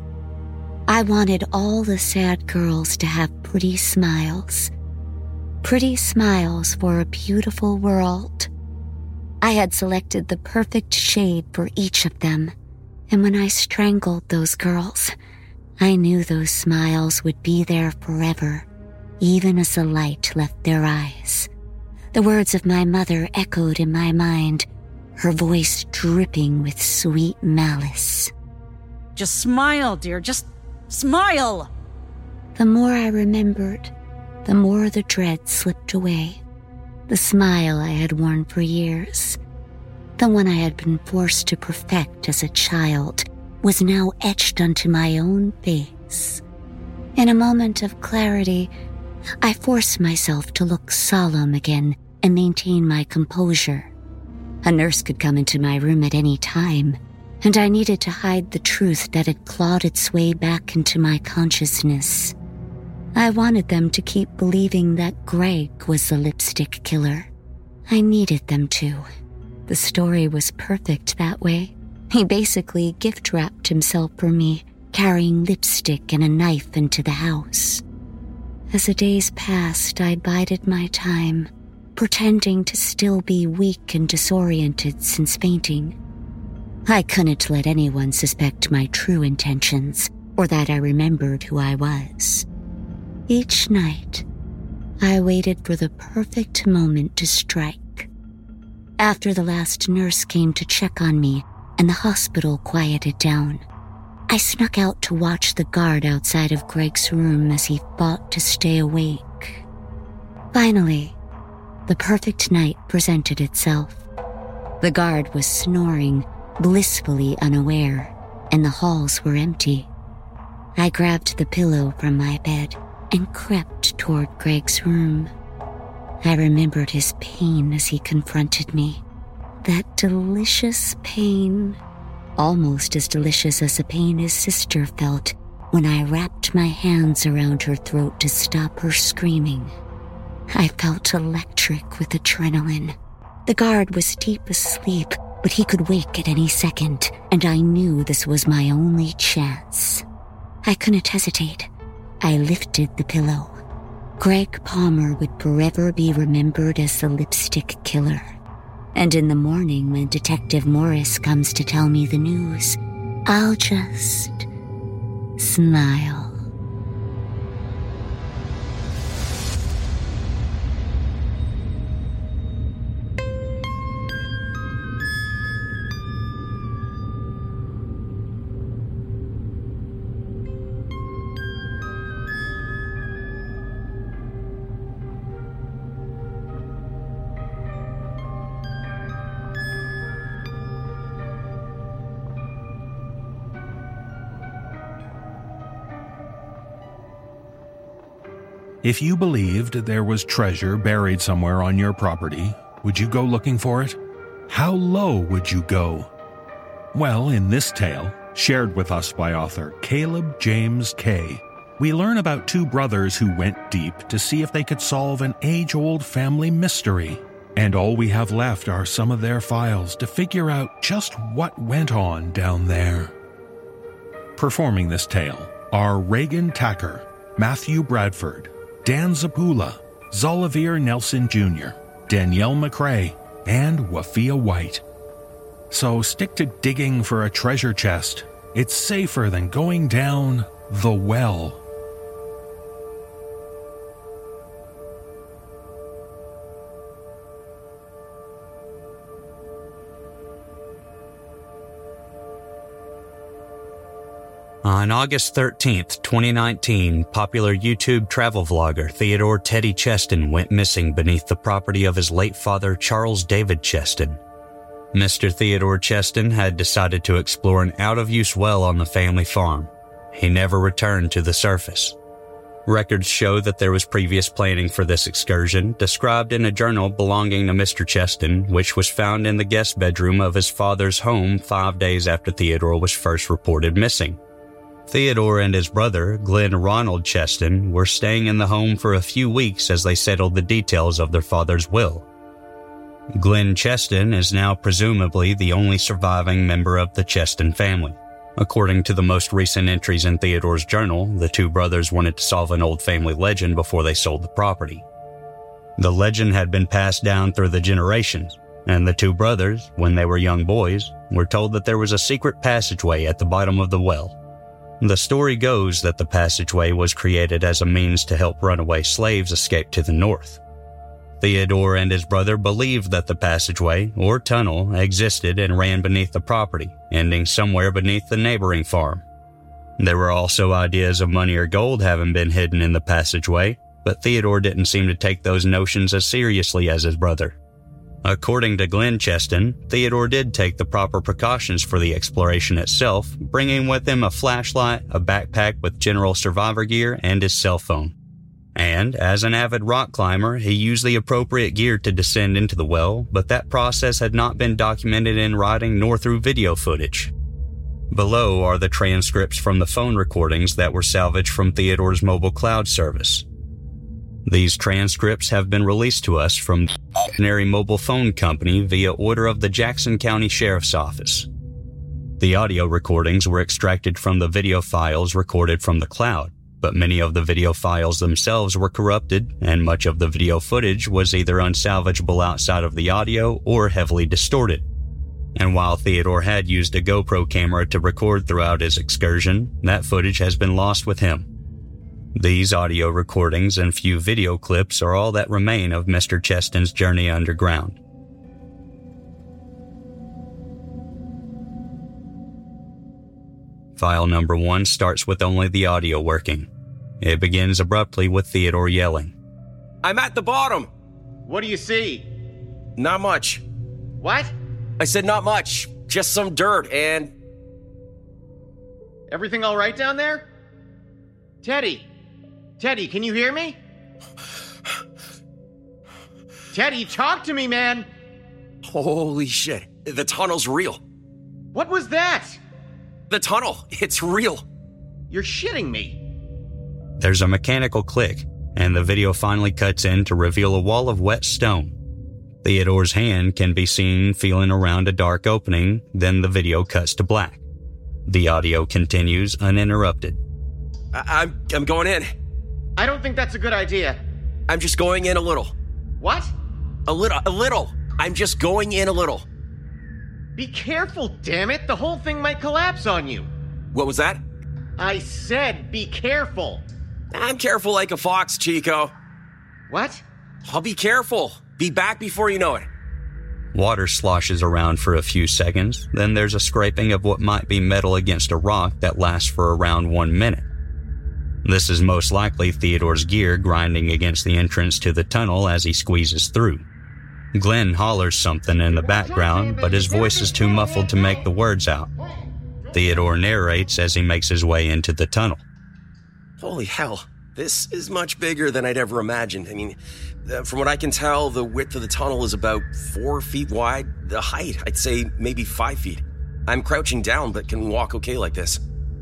I wanted all the sad girls to have pretty smiles. Pretty smiles for a beautiful world. I had selected the perfect shade for each of them, and when I strangled those girls, I knew those smiles would be there forever, even as the light left their eyes. The words of my mother echoed in my mind, her voice dripping with sweet malice. Just smile, dear, just smile! The more I remembered, the more the dread slipped away. The smile I had worn for years, the one I had been forced to perfect as a child, was now etched onto my own face. In a moment of clarity, I forced myself to look solemn again and maintain my composure. A nurse could come into my room at any time, and I needed to hide the truth that had clawed its way back into my consciousness. I wanted them to keep believing that Greg was the lipstick killer. I needed them to. The story was perfect that way. He basically gift-wrapped himself for me, carrying lipstick and a knife into the house. As the days passed, I bided my time, pretending to still be weak and disoriented since fainting. I couldn't let anyone suspect my true intentions, or that I remembered who I was. Each night, I waited for the perfect moment to strike. After the last nurse came to check on me and the hospital quieted down, I snuck out to watch the guard outside of Greg's room as he fought to stay awake. Finally, the perfect night presented itself. The guard was snoring, blissfully unaware, and the halls were empty. I grabbed the pillow from my bed and crept toward Greg's room. I remembered his pain as he confronted me. That delicious pain, almost as delicious as the pain his sister felt when I wrapped my hands around her throat to stop her screaming. I felt electric with adrenaline. The guard was deep asleep, but he could wake at any second, and I knew this was my only chance. I couldn't hesitate. I lifted the pillow. Greg Palmer would forever be remembered as the lipstick killer. And in the morning, when Detective Morris comes to tell me the news, I'll just smile. If you believed there was treasure buried somewhere on your property, would you go looking for it? How low would you go? Well, in this tale, shared with us by author Caleb James Kay, we learn about two brothers who went deep to see if they could solve an age-old family mystery. And all we have left are some of their files to figure out just what went on down there. Performing this tale are Reagan Tacker, Matthew Bradford, Dan Zapula, Zolivir Nelson Junior, Danielle McRae, and Wafia White. So stick to digging for a treasure chest. It's safer than going down the well. On August thirteenth, twenty nineteen, popular YouTube travel vlogger Theodore Teddy Cheston went missing beneath the property of his late father, Charles David Cheston. Mister Theodore Cheston had decided to explore an out-of-use well on the family farm. He never returned to the surface. Records show that there was previous planning for this excursion, described in a journal belonging to Mister Cheston, which was found in the guest bedroom of his father's home five days after Theodore was first reported missing. Theodore and his brother, Glenn Ronald Cheston, were staying in the home for a few weeks as they settled the details of their father's will. Glenn Cheston is now presumably the only surviving member of the Cheston family. According to the most recent entries in Theodore's journal, the two brothers wanted to solve an old family legend before they sold the property. The legend had been passed down through the generations, and the two brothers, when they were young boys, were told that there was a secret passageway at the bottom of the well. The story goes that the passageway was created as a means to help runaway slaves escape to the north. Theodore and his brother believed that the passageway, or tunnel, existed and ran beneath the property, ending somewhere beneath the neighboring farm. There were also ideas of money or gold having been hidden in the passageway, but Theodore didn't seem to take those notions as seriously as his brother. According to Glenn Cheston, Theodore did take the proper precautions for the exploration itself, bringing with him a flashlight, a backpack with general survivor gear, and his cell phone. And, as an avid rock climber, he used the appropriate gear to descend into the well, but that process had not been documented in writing nor through video footage. Below are the transcripts from the phone recordings that were salvaged from Theodore's mobile cloud service. These transcripts have been released to us from the Ordinary Mobile Phone Company via order of the Jackson County Sheriff's Office. The audio recordings were extracted from the video files recorded from the cloud, but many of the video files themselves were corrupted, and much of the video footage was either unsalvageable outside of the audio or heavily distorted. And while Theodore had used a GoPro camera to record throughout his excursion, that footage has been lost with him. These audio recordings and few video clips are all that remain of Mister Cheston's journey underground. File number one starts with only the audio working. It begins abruptly with Theodore yelling, "I'm at the bottom!" "What do you see?" "Not much." "What?" "I said not much. Just some dirt and..." "Everything all right down there? Teddy? Teddy, can you hear me? Teddy, talk to me, man!" Holy shit. The tunnel's real. "What was that?" "The tunnel. It's real." "You're shitting me." There's a mechanical click, and the video finally cuts in to reveal a wall of wet stone. Theodore's hand can be seen feeling around a dark opening, then the video cuts to black. The audio continues uninterrupted. I- I'm, I'm going in. "I don't think that's a good idea." "I'm just going in a little." "What?" A little, a little. I'm just going in a little." "Be careful, damn it! The whole thing might collapse on you." What was that? "I said be careful." "I'm careful like a fox, Chico." "What?" "I'll be careful. Be back before you know it." Water sloshes around for a few seconds, then there's a scraping of what might be metal against a rock that lasts for around one minute. This is most likely Theodore's gear grinding against the entrance to the tunnel as he squeezes through. Glenn hollers something in the background, but his voice is too muffled to make the words out. Theodore narrates as he makes his way into the tunnel. Holy hell, this is much bigger than I'd ever imagined. I mean, uh, from what I can tell, the width of the tunnel is about four feet wide. The height, I'd say maybe five feet. I'm crouching down, but can walk okay like this.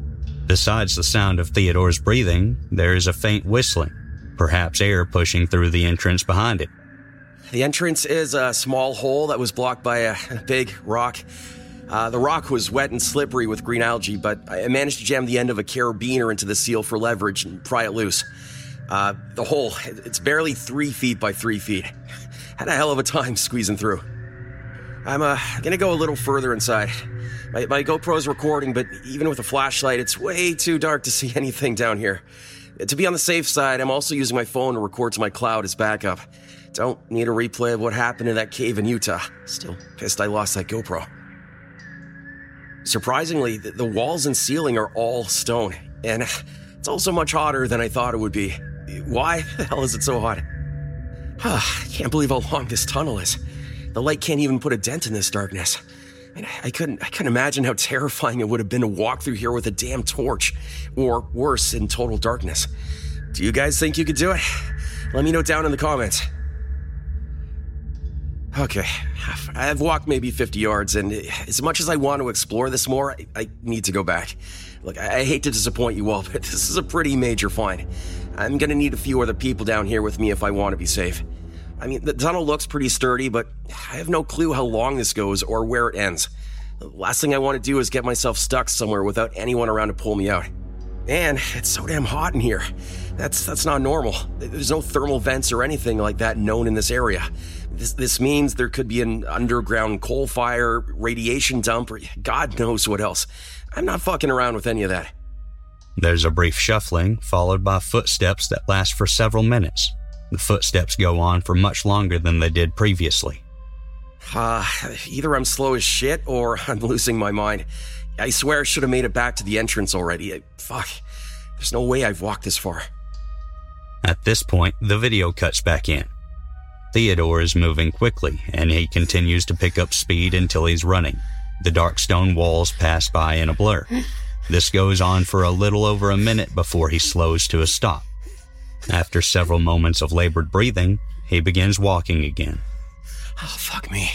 Besides the sound of Theodore's breathing, there is a faint whistling, perhaps air pushing through the entrance behind it. The entrance is a small hole that was blocked by a big rock. Uh, the rock was wet and slippery with green algae, but I managed to jam the end of a carabiner into the seal for leverage and pry it loose. Uh, the hole, it's barely three feet by three feet. Had a hell of a time squeezing through. I'm uh, gonna go a little further inside. My, my GoPro's recording, but even with a flashlight, it's way too dark to see anything down here. To be on the safe side, I'm also using my phone to record to my cloud as backup. Don't need a replay of what happened in that cave in Utah. Still pissed I lost that GoPro. Surprisingly, the, the walls and ceiling are all stone, and it's also much hotter than I thought it would be. Why the hell is it so hot? I can't believe how long this tunnel is. The light can't even put a dent in this darkness. And I couldn't, I couldn't imagine how terrifying it would have been to walk through here with a damn torch, or worse, in total darkness. Do you guys think you could do it? Let me know down in the comments. Okay, I've walked maybe fifty yards, and as much as I want to explore this more, I, I need to go back. Look, I, I hate to disappoint you all, but this is a pretty major find. I'm gonna need a few other people down here with me if I want to be safe. I mean, the tunnel looks pretty sturdy, but I have no clue how long this goes or where it ends. The last thing I want to do is get myself stuck somewhere without anyone around to pull me out. And it's so damn hot in here. That's that's not normal. There's no thermal vents or anything like that known in this area. This, this means there could be an underground coal fire, radiation dump, or God knows what else. I'm not fucking around with any of that. There's a brief shuffling, followed by footsteps that last for several minutes. The footsteps go on for much longer than they did previously. Uh, either I'm slow as shit or I'm losing my mind. I swear I should have made it back to the entrance already. I, fuck. There's no way I've walked this far. At this point, the video cuts back in. Theodore is moving quickly, and he continues to pick up speed until he's running. The dark stone walls pass by in a blur. This goes on for a little over a minute before he slows to a stop. After several moments of labored breathing, he begins walking again. Oh, fuck me.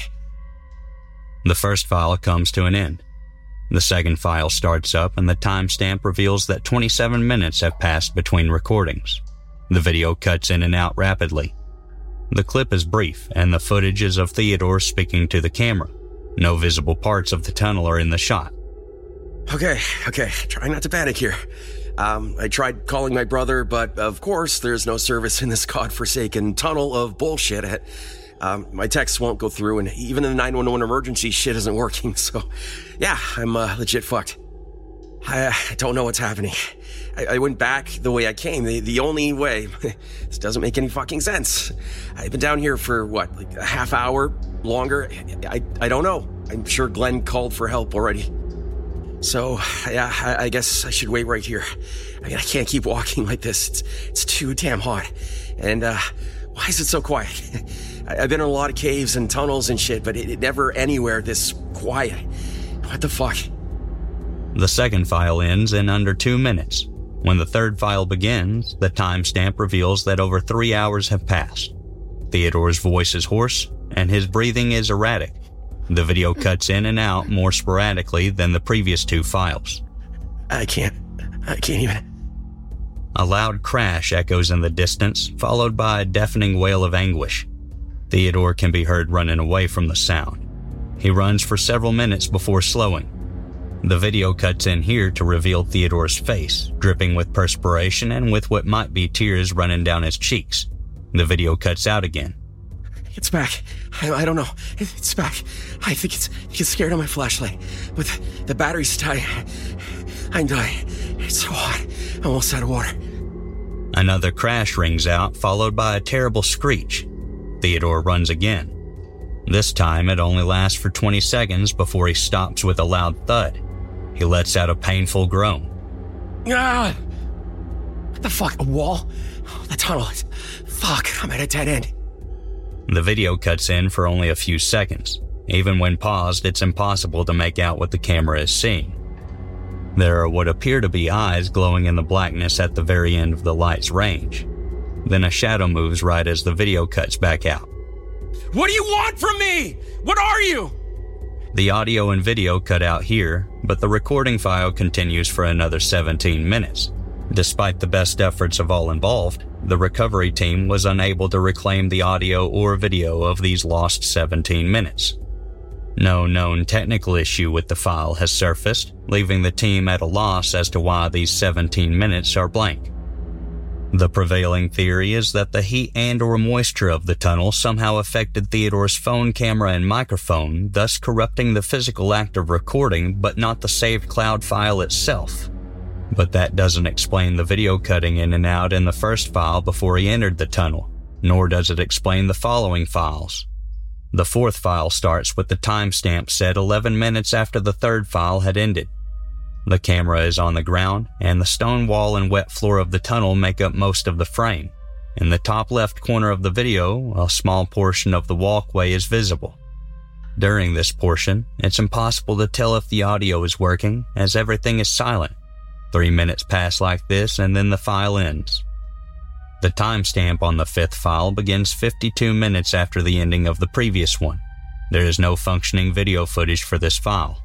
The first file comes to an end. The second file starts up, and the timestamp reveals that twenty-seven minutes have passed between recordings. The video cuts in and out rapidly. The clip is brief, and the footage is of Theodore speaking to the camera. No visible parts of the tunnel are in the shot. Okay, okay, try not to panic here. Um, I tried calling my brother, but of course there's no service in this godforsaken tunnel of bullshit. Um, my texts won't go through, and even the nine one one emergency shit isn't working, so yeah, I'm uh, legit fucked. I, I don't know what's happening. I, I went back the way I came, the, the only way. This doesn't make any fucking sense. I've been down here for, what, like a half hour? Longer? I, I don't know. I'm sure Glenn called for help already. So, yeah, I, I guess I should wait right here. I mean, I can't keep walking like this. It's, it's too damn hot. And, uh, why is it so quiet? I, I've been in a lot of caves and tunnels and shit, but it, it never anywhere this quiet. What the fuck? The second file ends in under two minutes. When the third file begins, the timestamp reveals that over three hours have passed. Theodore's voice is hoarse, and his breathing is erratic. The video cuts in and out more sporadically than the previous two files. I can't. I can't even. A loud crash echoes in the distance, followed by a deafening wail of anguish. Theodore can be heard running away from the sound. He runs for several minutes before slowing. The video cuts in here to reveal Theodore's face, dripping with perspiration and with what might be tears running down his cheeks. The video cuts out again. It's back. I, I don't know. It, it's back. I think it's, it's scared of my flashlight. But the, the battery's dying. I'm dying. It's so hot. I'm almost out of water. Another crash rings out, followed by a terrible screech. Theodore runs again. This time it only lasts for twenty seconds before he stops with a loud thud. He lets out a painful groan. Ah! What the fuck? A wall? Oh, the tunnel. Fuck, I'm at a dead end. The video cuts in for only a few seconds. Even when paused, it's impossible to make out what the camera is seeing. There are what appear to be eyes glowing in the blackness at the very end of the light's range. Then a shadow moves right as the video cuts back out. What do you want from me? What are you? The audio and video cut out here, but the recording file continues for another seventeen minutes. Despite the best efforts of all involved, the recovery team was unable to reclaim the audio or video of these lost seventeen minutes. No known technical issue with the file has surfaced, leaving the team at a loss as to why these seventeen minutes are blank. The prevailing theory is that the heat and or moisture of the tunnel somehow affected Theodore's phone camera and microphone, thus corrupting the physical act of recording but not the saved cloud file itself. But that doesn't explain the video cutting in and out in the first file before he entered the tunnel, nor does it explain the following files. The fourth file starts with the timestamp set eleven minutes after the third file had ended. The camera is on the ground, and the stone wall and wet floor of the tunnel make up most of the frame. In the top left corner of the video, a small portion of the walkway is visible. During this portion, it's impossible to tell if the audio is working, as everything is silent. Three minutes pass like this, and then the file ends. The timestamp on the fifth file begins fifty-two minutes after the ending of the previous one. There is no functioning video footage for this file.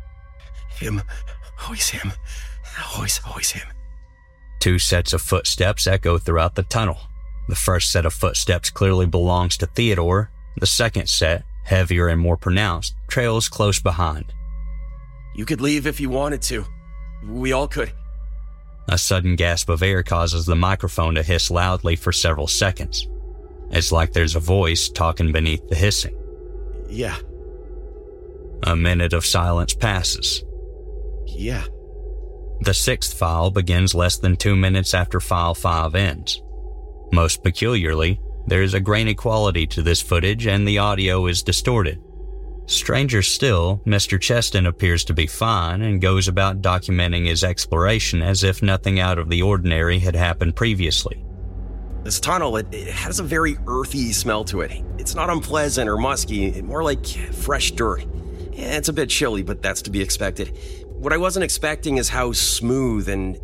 Him. Always him. Always, always him. Two sets of footsteps echo throughout the tunnel. The first set of footsteps clearly belongs to Theodore. The second set, heavier and more pronounced, trails close behind. You could leave if you wanted to. We all could. A sudden gasp of air causes the microphone to hiss loudly for several seconds. It's like there's a voice talking beneath the hissing. Yeah. A minute of silence passes. Yeah. The sixth file begins less than two minutes after file five ends. Most peculiarly, there is a grainy quality to this footage and the audio is distorted. Stranger still, Mister Cheston appears to be fine and goes about documenting his exploration as if nothing out of the ordinary had happened previously. This tunnel, it, it has a very earthy smell to it. It's not unpleasant or musky, more like fresh dirt. Yeah, it's a bit chilly, but that's to be expected. What I wasn't expecting is how smooth and...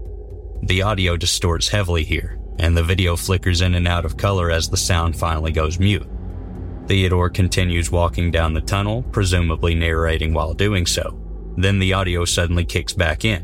The audio distorts heavily here, and the video flickers in and out of color as the sound finally goes mute. Theodore continues walking down the tunnel, presumably narrating while doing so. Then the audio suddenly kicks back in.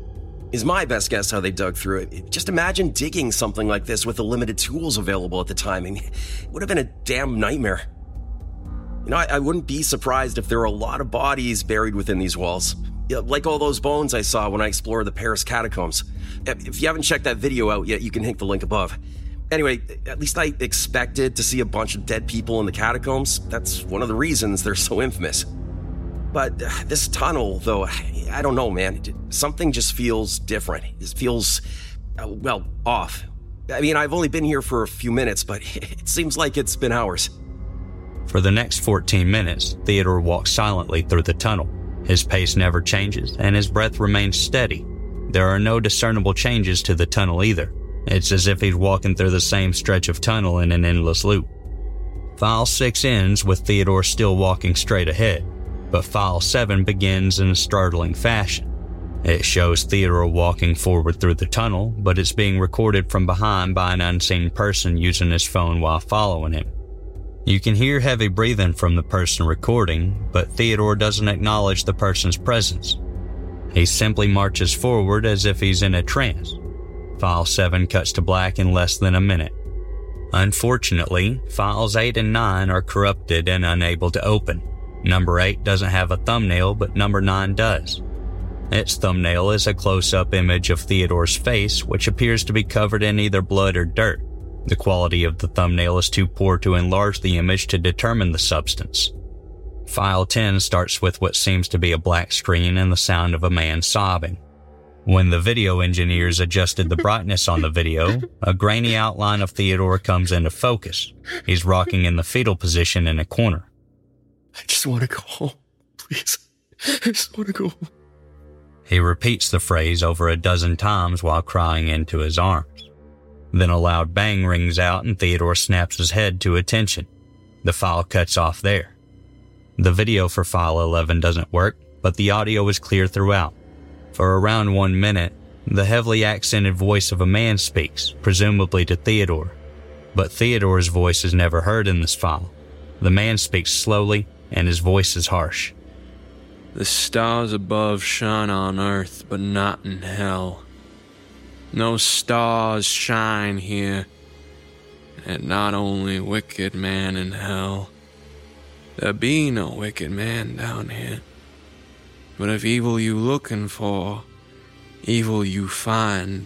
Is my best guess how they dug through it. Just imagine digging something like this with the limited tools available at the time. I mean, it would have been a damn nightmare. You know, I, I wouldn't be surprised if there were a lot of bodies buried within these walls. Yeah, like all those bones I saw when I explored the Paris catacombs. If you haven't checked that video out yet, you can hit the link above. Anyway, at least I expected to see a bunch of dead people in the catacombs. That's one of the reasons they're so infamous. But uh, this tunnel, though, I don't know, man. Something just feels different. It feels, uh, well, off. I mean, I've only been here for a few minutes, but it seems like it's been hours. For the next fourteen minutes, Theodore walks silently through the tunnel. His pace never changes, and his breath remains steady. There are no discernible changes to the tunnel either. It's as if he's walking through the same stretch of tunnel in an endless loop. File six ends with Theodore still walking straight ahead, but File seven begins in a startling fashion. It shows Theodore walking forward through the tunnel, but it's being recorded from behind by an unseen person using his phone while following him. You can hear heavy breathing from the person recording, but Theodore doesn't acknowledge the person's presence. He simply marches forward as if he's in a trance. File seven cuts to black in less than a minute. Unfortunately, Files eight and nine are corrupted and unable to open. Number eight doesn't have a thumbnail, but number nine does. Its thumbnail is a close-up image of Theodore's face, which appears to be covered in either blood or dirt. The quality of the thumbnail is too poor to enlarge the image to determine the substance. File ten starts with what seems to be a black screen and the sound of a man sobbing. When the video engineers adjusted the brightness on the video, a grainy outline of Theodore comes into focus. He's rocking in the fetal position in a corner. I just want to go home, please. I just want to go home. He repeats the phrase over a dozen times while crying into his arms. Then a loud bang rings out and Theodore snaps his head to attention. The file cuts off there. The video for File eleven doesn't work, but the audio is clear throughout. For around one minute, the heavily accented voice of a man speaks, presumably to Theodore. But Theodore's voice is never heard in this file. The man speaks slowly, and his voice is harsh. The stars above shine on earth, but not in hell. No stars shine here, and not only wicked man in hell. There be no wicked man down here. But if evil you looking for, evil you find.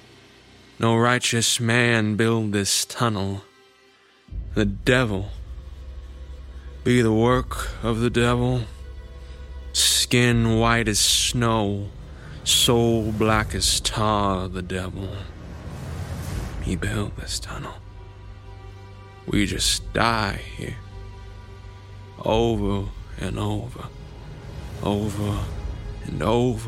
No righteous man build this tunnel. The devil be the work of the devil. Skin white as snow, soul black as tar, the devil. He built this tunnel. We just die here. Over and over. Over and over.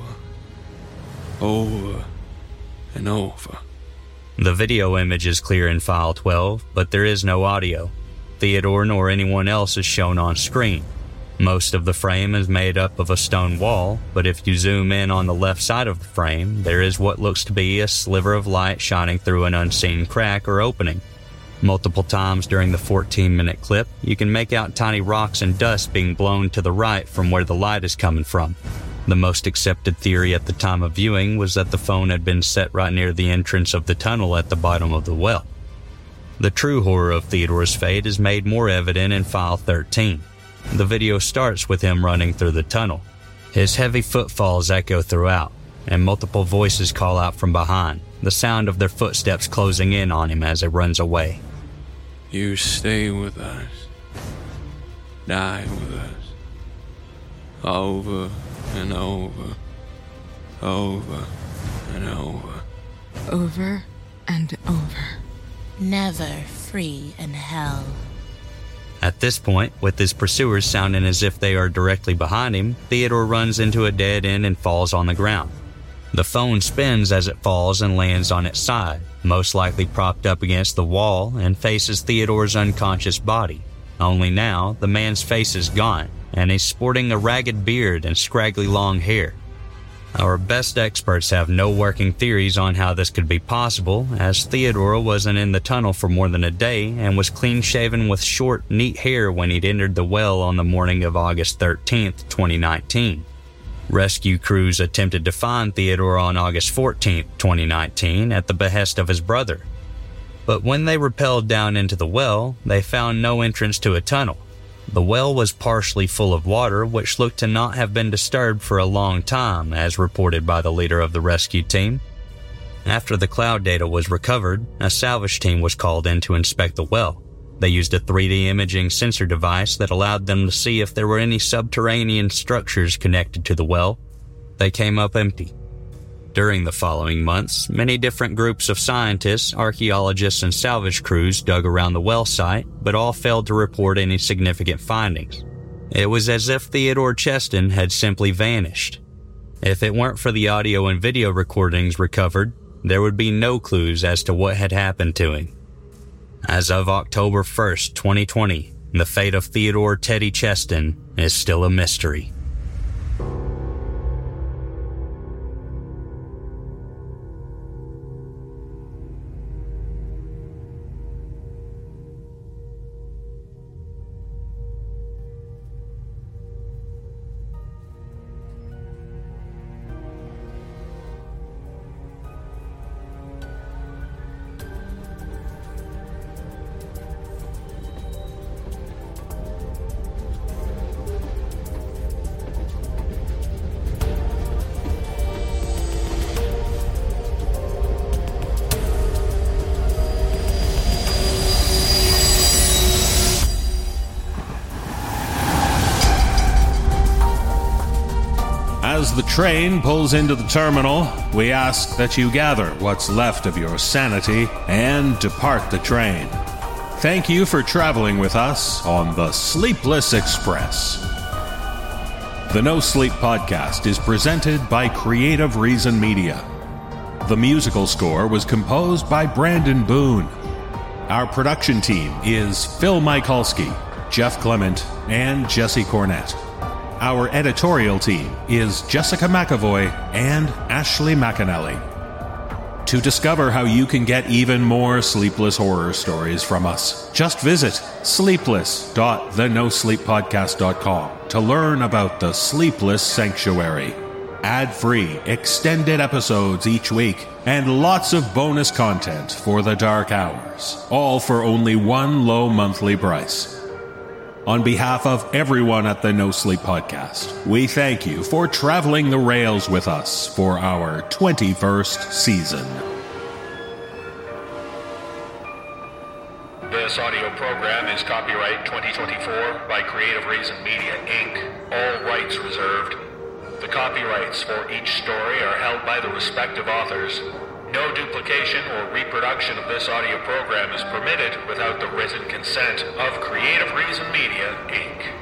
Over and over. The video image is clear in File twelve, but there is no audio. Theodore nor anyone else is shown on screen. Most of the frame is made up of a stone wall, but if you zoom in on the left side of the frame, there is what looks to be a sliver of light shining through an unseen crack or opening. Multiple times during the fourteen-minute clip, you can make out tiny rocks and dust being blown to the right from where the light is coming from. The most accepted theory at the time of viewing was that the phone had been set right near the entrance of the tunnel at the bottom of the well. The true horror of Theodore's fate is made more evident in File thirteen. The video starts with him running through the tunnel. His heavy footfalls echo throughout, and multiple voices call out from behind, the sound of their footsteps closing in on him as he runs away. You stay with us. Die with us. Over and over. Over and over. Over and over. Never free in hell. At this point, with his pursuers sounding as if they are directly behind him, Theodore runs into a dead end and falls on the ground. The phone spins as it falls and lands on its side, most likely propped up against the wall, and faces Theodore's unconscious body. Only now, the man's face is gone, and he's sporting a ragged beard and scraggly long hair. Our best experts have no working theories on how this could be possible, as Theodore wasn't in the tunnel for more than a day and was clean-shaven with short, neat hair when he'd entered the well on the morning of August thirteenth, twenty nineteen. Rescue crews attempted to find Theodore on August fourteenth, twenty nineteen, at the behest of his brother. But when they rappelled down into the well, they found no entrance to a tunnel. The well was partially full of water, which looked to not have been disturbed for a long time, as reported by the leader of the rescue team. After the cloud data was recovered, a salvage team was called in to inspect the well. They used a three D imaging sensor device that allowed them to see if there were any subterranean structures connected to the well. They came up empty. During the following months, many different groups of scientists, archaeologists, and salvage crews dug around the well site, but all failed to report any significant findings. It was as if Theodore Cheston had simply vanished. If it weren't for the audio and video recordings recovered, there would be no clues as to what had happened to him. As of October first, twenty twenty, the fate of Theodore Teddy Cheston is still a mystery. As the train pulls into the terminal, we ask that you gather what's left of your sanity and depart the train. Thank you for traveling with us on the Sleepless Express. The No Sleep Podcast is presented by Creative Reason Media. The musical score was composed by Brandon Boone. Our production team is Phil Michalski, Jeff Clement, and Jesse Cornett. Our editorial team is Jessica McAvoy and Ashley McAnally. To discover how you can get even more sleepless horror stories from us, just visit sleepless dot the no sleep podcast dot com to learn about the Sleepless Sanctuary. Ad-free, extended episodes each week, and lots of bonus content for the dark hours, all for only one low monthly price. On behalf of everyone at the No Sleep Podcast, we thank you for traveling the rails with us for our twenty-first season. This audio program is copyright twenty twenty-four by Creative Reason Media, Incorporated. All rights reserved. The copyrights for each story are held by the respective authors. No duplication or reproduction of this audio program is permitted without the written consent of Creative Reason Media, Incorporated.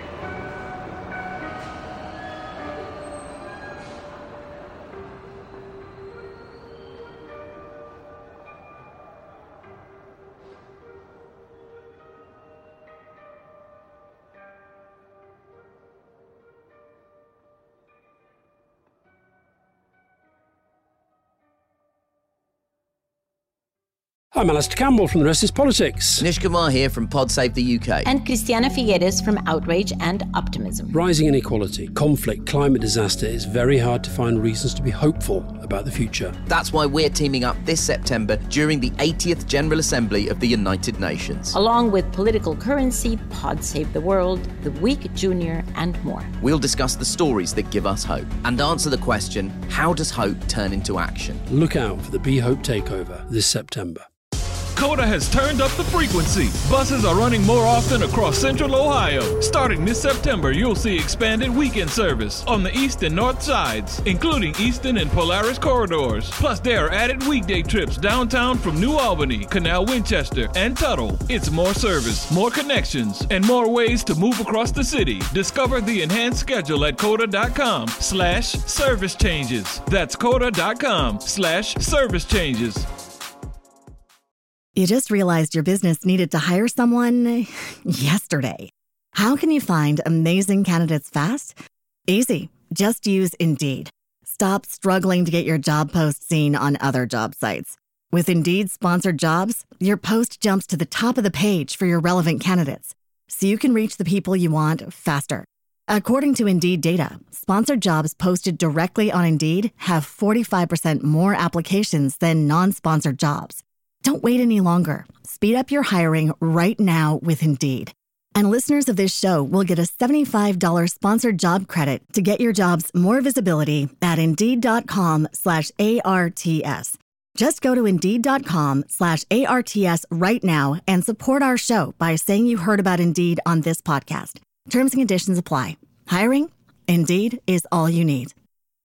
I'm Alistair Campbell from The Rest is Politics. Nish Kumar here from Pod Save the U K. And Christiana Figueres from Outrage and Optimism. Rising inequality, conflict, climate disaster, it's very hard to find reasons to be hopeful about the future. That's why we're teaming up this September during the eightieth General Assembly of the United Nations. Along with Political Currency, Pod Save the World, The Week Junior, and more. We'll discuss the stories that give us hope and answer the question, how does hope turn into action? Look out for the Be Hope Takeover this September. Coda has turned up the frequency. Buses are running more often across Central Ohio. Starting this September, you'll see expanded weekend service on the east and north sides, including Eastern and Polaris corridors. Plus, there are added weekday trips downtown from New Albany, Canal Winchester, and Tuttle. It's more service, more connections, and more ways to move across the city. Discover the enhanced schedule at coda.com slash service changes. That's coda.com slash service changes. You just realized your business needed to hire someone yesterday. How can you find amazing candidates fast? Easy. Just use Indeed. Stop struggling to get your job post seen on other job sites. With Indeed sponsored jobs, your post jumps to the top of the page for your relevant candidates, so you can reach the people you want faster. According to Indeed data, sponsored jobs posted directly on Indeed have forty-five percent more applications than non-sponsored jobs. Don't wait any longer. Speed up your hiring right now with Indeed. And listeners of this show will get a seventy-five dollars sponsored job credit to get your jobs more visibility at Indeed.com slash ARTS. Just go to Indeed.com slash ARTS right now and support our show by saying you heard about Indeed on this podcast. Terms and conditions apply. Hiring? Indeed is all you need.